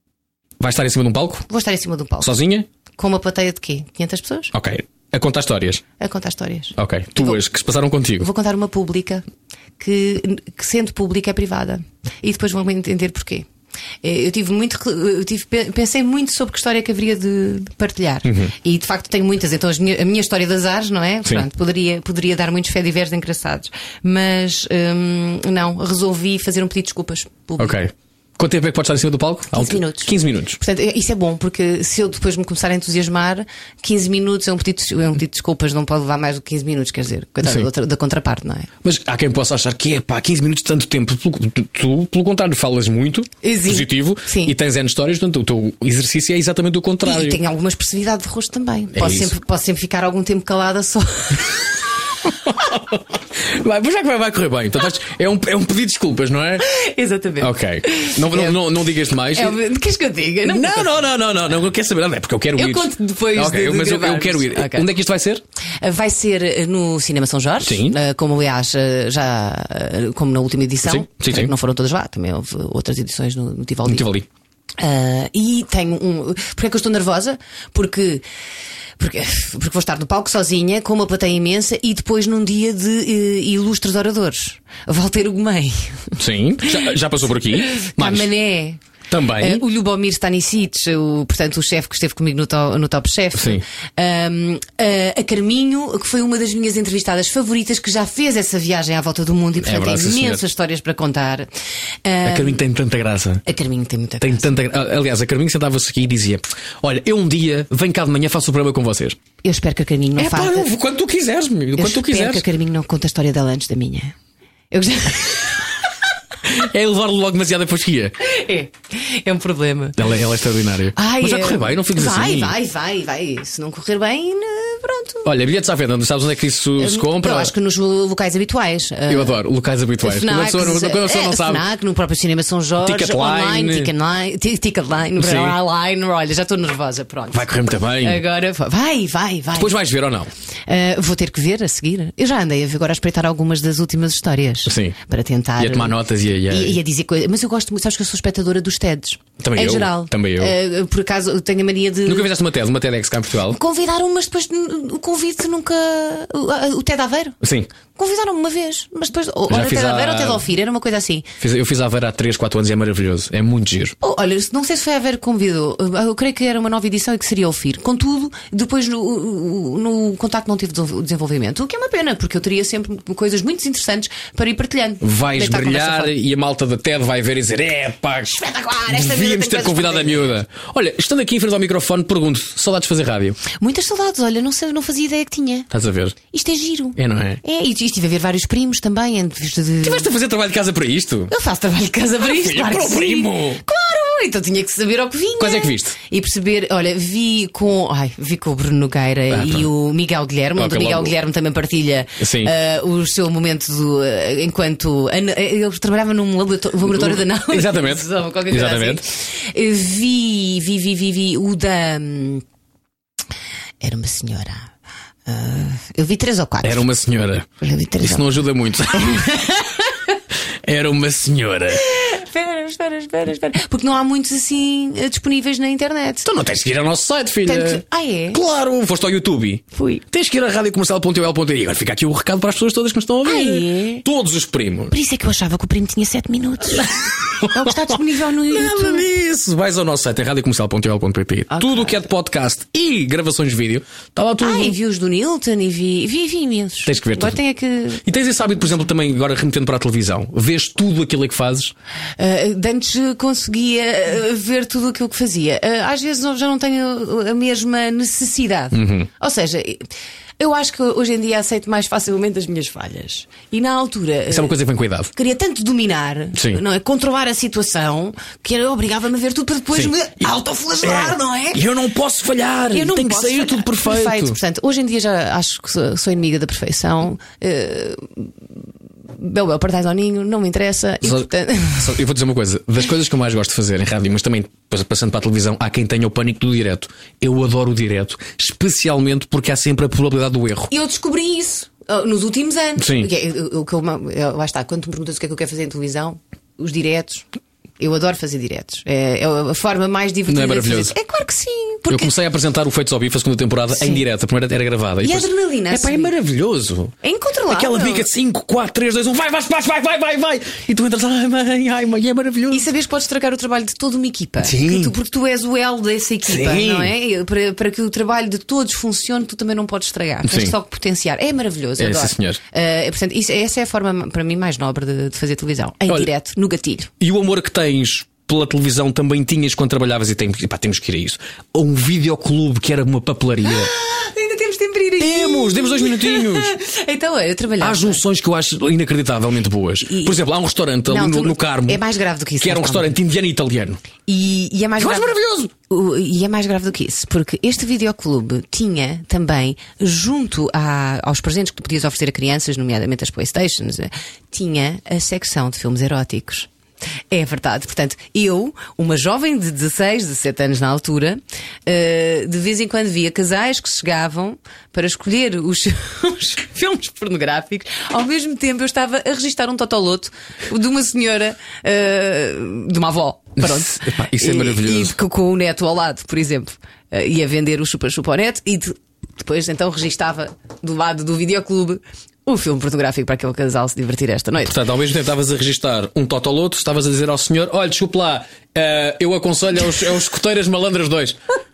Vais estar em cima de um palco? Vou estar em cima de um palco. Sozinha? Com uma plateia de quê? quinhentas pessoas? Ok. A contar histórias. A contar histórias. Ok. Tuas, que se passaram contigo. Vou contar uma pública que, que sendo pública, é privada. E depois vão entender porquê. Eh, Eu tive muito, eu tive, pensei muito sobre que história que haveria de, de partilhar. E de facto tenho muitas. Então as minha- a minha história das ares, não é? Sim. Pronto, poderia, poderia dar muitos fediveres engraçados. Mas hum, não, resolvi fazer um pedido de desculpas público. Ok. Quanto tempo é que pode estar em cima do palco? quinze minutos. quinze minutos. Portanto, isso é bom, porque se eu depois me começar a entusiasmar, quinze minutos é um pedido, é um pedido de desculpas, não pode levar mais do que quinze minutos, quer dizer, coitado da, outra- da contraparte, não é? Mas há quem possa achar que é pá, quinze minutos de tanto tempo. Tu, tu, tu, pelo contrário, falas muito, Sim. positivo, Sim. e tens N histórias, portanto o teu exercício é exatamente o contrário. E tenho alguma expressividade de rosto também. É Posso isso. sempre, posso sempre ficar algum tempo calada só. Vai, mas já que vai, vai correr bem. Portanto, é, um, é um pedido de desculpas, não é? Exatamente. Ok. Não, não, não, não digas mais. É, o- queres que eu diga? Não, não, não, não, não, não, não quero saber nada, é porque eu quero Eu ir. conto depois Ok, de- de mas eu, eu gravarmos. quero ir. Ok. Onde é que isto vai ser? Vai ser eh, no Cinema São Jorge, Sim. eh, como aliás eh, já eh, como na última edição, Sim, sim, sim. não foram todas lá, também houve outras edições no, no Tivoli. No Tivoli. Ah, e tenho um. Porque é que eu estou nervosa? Porque. Porque, porque vou estar no palco sozinha, com uma plateia imensa e depois num dia de eh, ilustres oradores. Valteiro Gomei, Sim. Já, já passou por aqui. Mais. Mané. Também. Uh, o Lubomir Stanisic, o, portanto, o chefe que esteve comigo no, to, no Top Chef. Sim. Um, uh, a Carminho, que foi uma das minhas entrevistadas favoritas, que já fez essa viagem à volta do mundo e, portanto, verdade, tem sim, imensas senhor. histórias para contar. Uh, A Carminho tem tanta graça. a Carminho tem muita Tem graça. tanta gra- Aliás, a Carminho sentava-se aqui e dizia: Olha, eu um dia venho cá de manhã, faço o programa com vocês. Eu espero que a Carminho não É pá, faça. eu vou quando tu quiseres, meu, Eu quando tu espero quiseres. que a Carminho não conte a história dela antes da minha. Eu já... É levar-lo logo demasiado depois que ia. é, é um problema. Ela, ela é extraordinária. Ai, Mas vai é- correr bem, não fiques vai, assim. Vai, vai, vai. Se não correr bem, né, pronto. Olha, bilhetes à venda, não sabes onde é que isso se compra? Eu acho que nos locais habituais. Eu adoro, locais habituais. Quando a pessoa não, quando a pessoa não é, sabe. FNAC, no próprio Cinema São Jorge, Ticketline. online, Ticketline, ti- Ticketline, Sim. online, olha, já estou nervosa, pronto. Vai correr muito bem. Agora, vai, vai, vai. Depois vais ver ou não? Uh, vou ter que ver a seguir. Eu já andei a ver agora a espreitar algumas das últimas histórias. Sim. Para tentar. E a tomar notas e a- e a- e, e a dizer coisas. Mas eu gosto muito, sabes que eu sou espectadora dos TEDs. Também em eu, geral. também eu. Uh, por acaso, eu tenho a mania de. Nunca fizeste uma TED, uma TEDx cá em Portugal? Convidaram-me, mas depois n- o convite nunca. O, o TED Aveiro? Sim. Convidaram-me uma vez, mas depois. Ou Já era fiz TED Aveiro a- ou TED Ofir, era uma coisa assim. Fiz- Eu fiz a Aveiro há três, quatro anos e é maravilhoso. É muito giro. Oh, olha, não sei se foi a Aveiro que convidou. Eu creio que era uma nova edição e que seria o Ofir. Contudo, depois no, no contacto não tive desenvol- desenvolvimento. O que é uma pena, porque eu teria sempre coisas muito interessantes para ir partilhando. Vais Deitar a conversa brilhar fora. e a malta da TED vai ver e dizer: é pá, Espetacular, esta miúda devíamos tem ter coisas convidado a para dizer." miúda. Olha, estando aqui em frente ao microfone, pergunto: saudades de fazer rádio? Muitas saudades, olha, não, sei, não fazia ideia que tinha. Estás a ver? Isto é giro. É, não é? É, e estive a ver vários primos também. em vista de... Tiveste a fazer trabalho de casa para isto? Eu faço trabalho de casa para isto, filha, claro para que o sim. primo. Claro, então tinha que saber ao que vinha. Quais é que viste? E perceber, olha, vi com, ai, vi com o Bruno Nogueira Ah, e pronto. o Miguel Guilherme, onde Ok, o Miguel logo. Guilherme também partilha Sim. ah, o seu momento do, ah, enquanto ana- ele trabalhava num laboratório, laboratório de análise. Exatamente. Qualquer coisa Exatamente. assim. Eh, Vi, vi, vi, vi, vi o da. hum, Era uma senhora. Ah, eu vi três ou quatro. Era uma senhora. Eu vi três Isso ou não ajuda muito. Era uma senhora. Espera, espera, espera, espera. Porque não há muitos assim eh, disponíveis na internet. Então não tens que ir ao nosso site, filha. Tenho que- Ah, é? Claro, foste ao YouTube. Fui. Tens que ir a radiocomercial ponto ol ponto i. Agora fica aqui o recado para as pessoas todas que nos estão a ouvir. Ah, é? Todos os primos. Por isso é que eu achava que o primo tinha sete minutos. É o que está disponível no Nada YouTube. disso. Vais ao nosso site, é radiocomercial ponto ol ponto pt. Tudo o que é de podcast e gravações de vídeo, está lá tudo. Ah, e vi os do Nilton e vi, vi, vi imensos. Tens que ver Agora tudo. tenho é que. E tens esse hábito, por exemplo, também agora remetendo para a televisão. Vês tudo aquilo que fazes. Uh, de antes uh, conseguia uh, ver tudo aquilo que fazia. Uh, às vezes não- já não tenho a mesma necessidade. Uhum. Ou seja, eu acho que hoje em dia aceito mais facilmente as minhas falhas. E na altura. Isso é uma coisa que vem com a idade. Queria tanto dominar, Sim. não é? Controlar a situação, que era- obrigava-me a ver tudo para depois Sim. me E- autoflagelar, não é? E eu não posso falhar. Eu não Tem que posso sair falhar. tudo perfeito. Portanto, hoje em dia já acho que sou, sou inimiga da perfeição. Uh, Bel Bel, pardais ao ninho, não me interessa. E, Só- portanto... só- eu vou dizer uma coisa: das coisas que eu mais gosto de fazer em rádio, mas também passando para a televisão, há quem tenha o pânico do direto. Eu adoro o direto, especialmente porque há sempre a probabilidade do erro. E eu descobri isso uh, nos últimos anos. Sim. O que é- o- o que eu- eu- Lá está, quando tu me perguntas o que é que eu quero fazer em televisão, os diretos. Eu adoro fazer diretos. É, é a forma mais divertida Não é de fazer. maravilhoso? É claro que sim. Eu Porque comecei a apresentar o Feitos ao Bife, a segunda temporada, Sim. em direto. A primeira era gravada. E a depois- adrenalina a Epá, é subir. maravilhoso. é incontrolável. Aquela bica de cinco, quatro, três, dois, um, vai, vai, vai, vai, vai, vai, vai. E tu entras, ai mãe, ai mãe, é maravilhoso. E saberes que podes estragar o trabalho de toda uma equipa. Sim. Que tu- porque tu és o elo dessa equipa, Sim. não é? E Para, para que o trabalho de todos funcione, tu também não podes estragar. Sim. Tens só que potenciar. É maravilhoso, É, adoro. sim, senhor. Uh, portanto, isso- essa é a forma para mim mais nobre de, de fazer televisão. Em Olha, direto, no gatilho. E o amor que tens pela televisão também tinhas quando trabalhavas e tem, pá, temos que ir a isso. A um videoclube que era uma papelaria. Ainda temos tempo para ir aí. Temos, temos dois minutinhos. Então, eu trabalhava. Há junções que eu acho inacreditavelmente boas. E- Por exemplo, há um restaurante ali Não, no, tu- no Carmo. é mais grave do que isso, Que era um Rafa. restaurante indiano e italiano. E, e é mais Eu acho grave. maravilhoso. O- E é mais grave do que isso, porque este videoclube tinha também, junto a- aos presentes que tu podias oferecer a crianças, nomeadamente as Playstations, eh, tinha a secção de filmes eróticos. É verdade. Portanto, eu, uma jovem de dezasseis, dezessete anos na altura, eh, de vez em quando via casais que chegavam para escolher os, os filmes pornográficos. Ao mesmo tempo, eu estava a registrar um totoloto de uma senhora, eh, de uma avó. Pronto. Epá, isso é E- maravilhoso. E com, com o neto ao lado, por exemplo. Uh, ia vender o chupa-chupa ao neto e de- depois então registava do lado do videoclube o filme pornográfico para aquele casal se divertir esta noite. Portanto, ao mesmo tempo estavas a registrar um totoloto, estavas a dizer ao senhor: olha, desculpe lá, eh, eu aconselho aos, aos Escoteiras Malandras dois.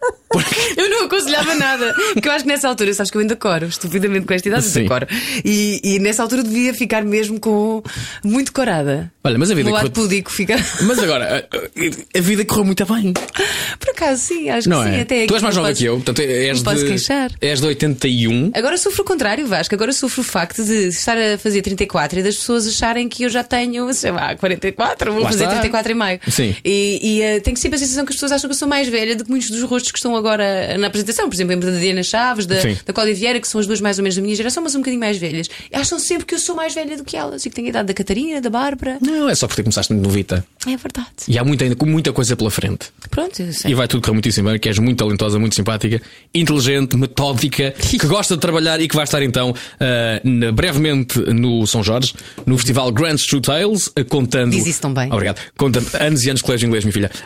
Eu não aconselhava nada, porque eu acho que nessa altura, sabes que eu ainda decoro, estupidamente com esta idade, eu Sim. decoro. E, e nessa altura devia ficar mesmo com muito corada. Olha, mas a vida O lado correu- pudico fica. Mas agora, a, a vida correu muito bem. Por acaso, sim, acho Não que sim. é? Até Tu és mais não nova podes- que eu, portanto, és não posso de, queixar. és de oitenta e um. Agora sofro o contrário, Vasco. Agora sofro o facto de estar a fazer trinta e quatro e das pessoas acharem que eu já tenho, sei lá, quarenta e quatro, vou Lá fazer está. trinta e quatro em maio. Sim. E, e eh, tenho sempre a sensação que as pessoas acham que eu sou mais velha do que muitos dos rostos que estão agora na apresentação. Por exemplo, lembro da Diana Chaves, da, Sim. da Cláudia Vieira, que são as duas mais ou menos da minha geração, mas um bocadinho mais velhas. E acham sempre que eu sou mais velha do que elas e que tenho a idade da Catarina, da Bárbara. Não, é só porque começaste muito novita. É verdade. E há muita, ainda, com muita coisa pela frente. Pronto, eu sei. E vai tudo correr muitíssimo bem, que és muito talentosa, muito simpática, inteligente, metódica, que gosta de trabalhar e que vai estar então ah, na- brevemente no São Jorge, no festival Grand True Tales, ah, contando. Diz isso tão bem. Obrigado. Contando anos e anos de colégio inglês, minha filha.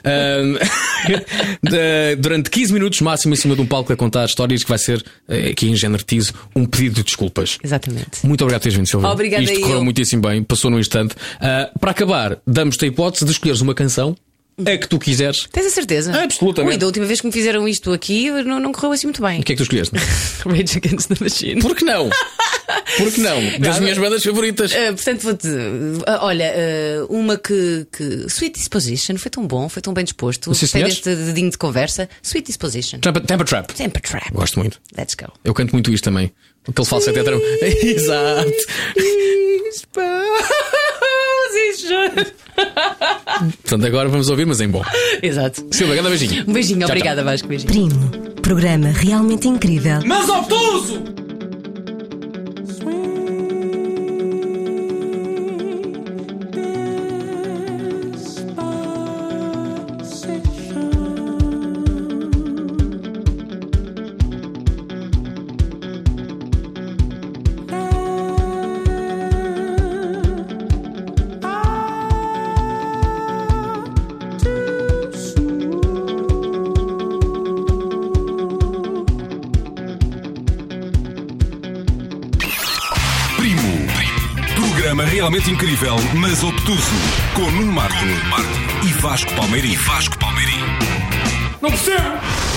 Ah, de- durante quinze minutos máximo em cima de um palco a contar histórias, que vai ser, ah, aqui em genertizo, um pedido de desculpas. Exatamente. Muito obrigado por teres vindo, Silvia. Obrigada Isto eu. correu muitíssimo bem, passou num instante. Ah, para acabar, damos-te a hipótese de escolheres uma canção, a que tu quiseres. Tens a certeza? Absolutamente. Ui, da última vez que me fizeram isto aqui, não, não correu assim muito bem. O que é que tu escolheste? Rage Against the Machine. Por que não? Por que não? Das Não, minhas bandas favoritas. Uh, portanto, vou-te. uh, olha, uh, uma que, que. Sweet Disposition, foi tão bom, foi tão bem disposto. Sim, Gostei senhores. deste dedinho de conversa. Sweet Disposition. Temper, Temper Trap. Temper Trap. Gosto muito. Let's go. Eu canto muito isto também. Aquele falsete é tão. Exato. Disposition. Portanto, agora vamos ouvir, mas em bom. Exato. Silvia, grande beijinho. Um beijinho, Tchau, obrigada, Vasco. Beijinho. Primo, programa realmente incrível. Mas obtuso! Primo. Programa realmente incrível, mas obtuso. Com Nuno Marco e Vasco Palmeirim. Vasco Palmeirim. Não percebo!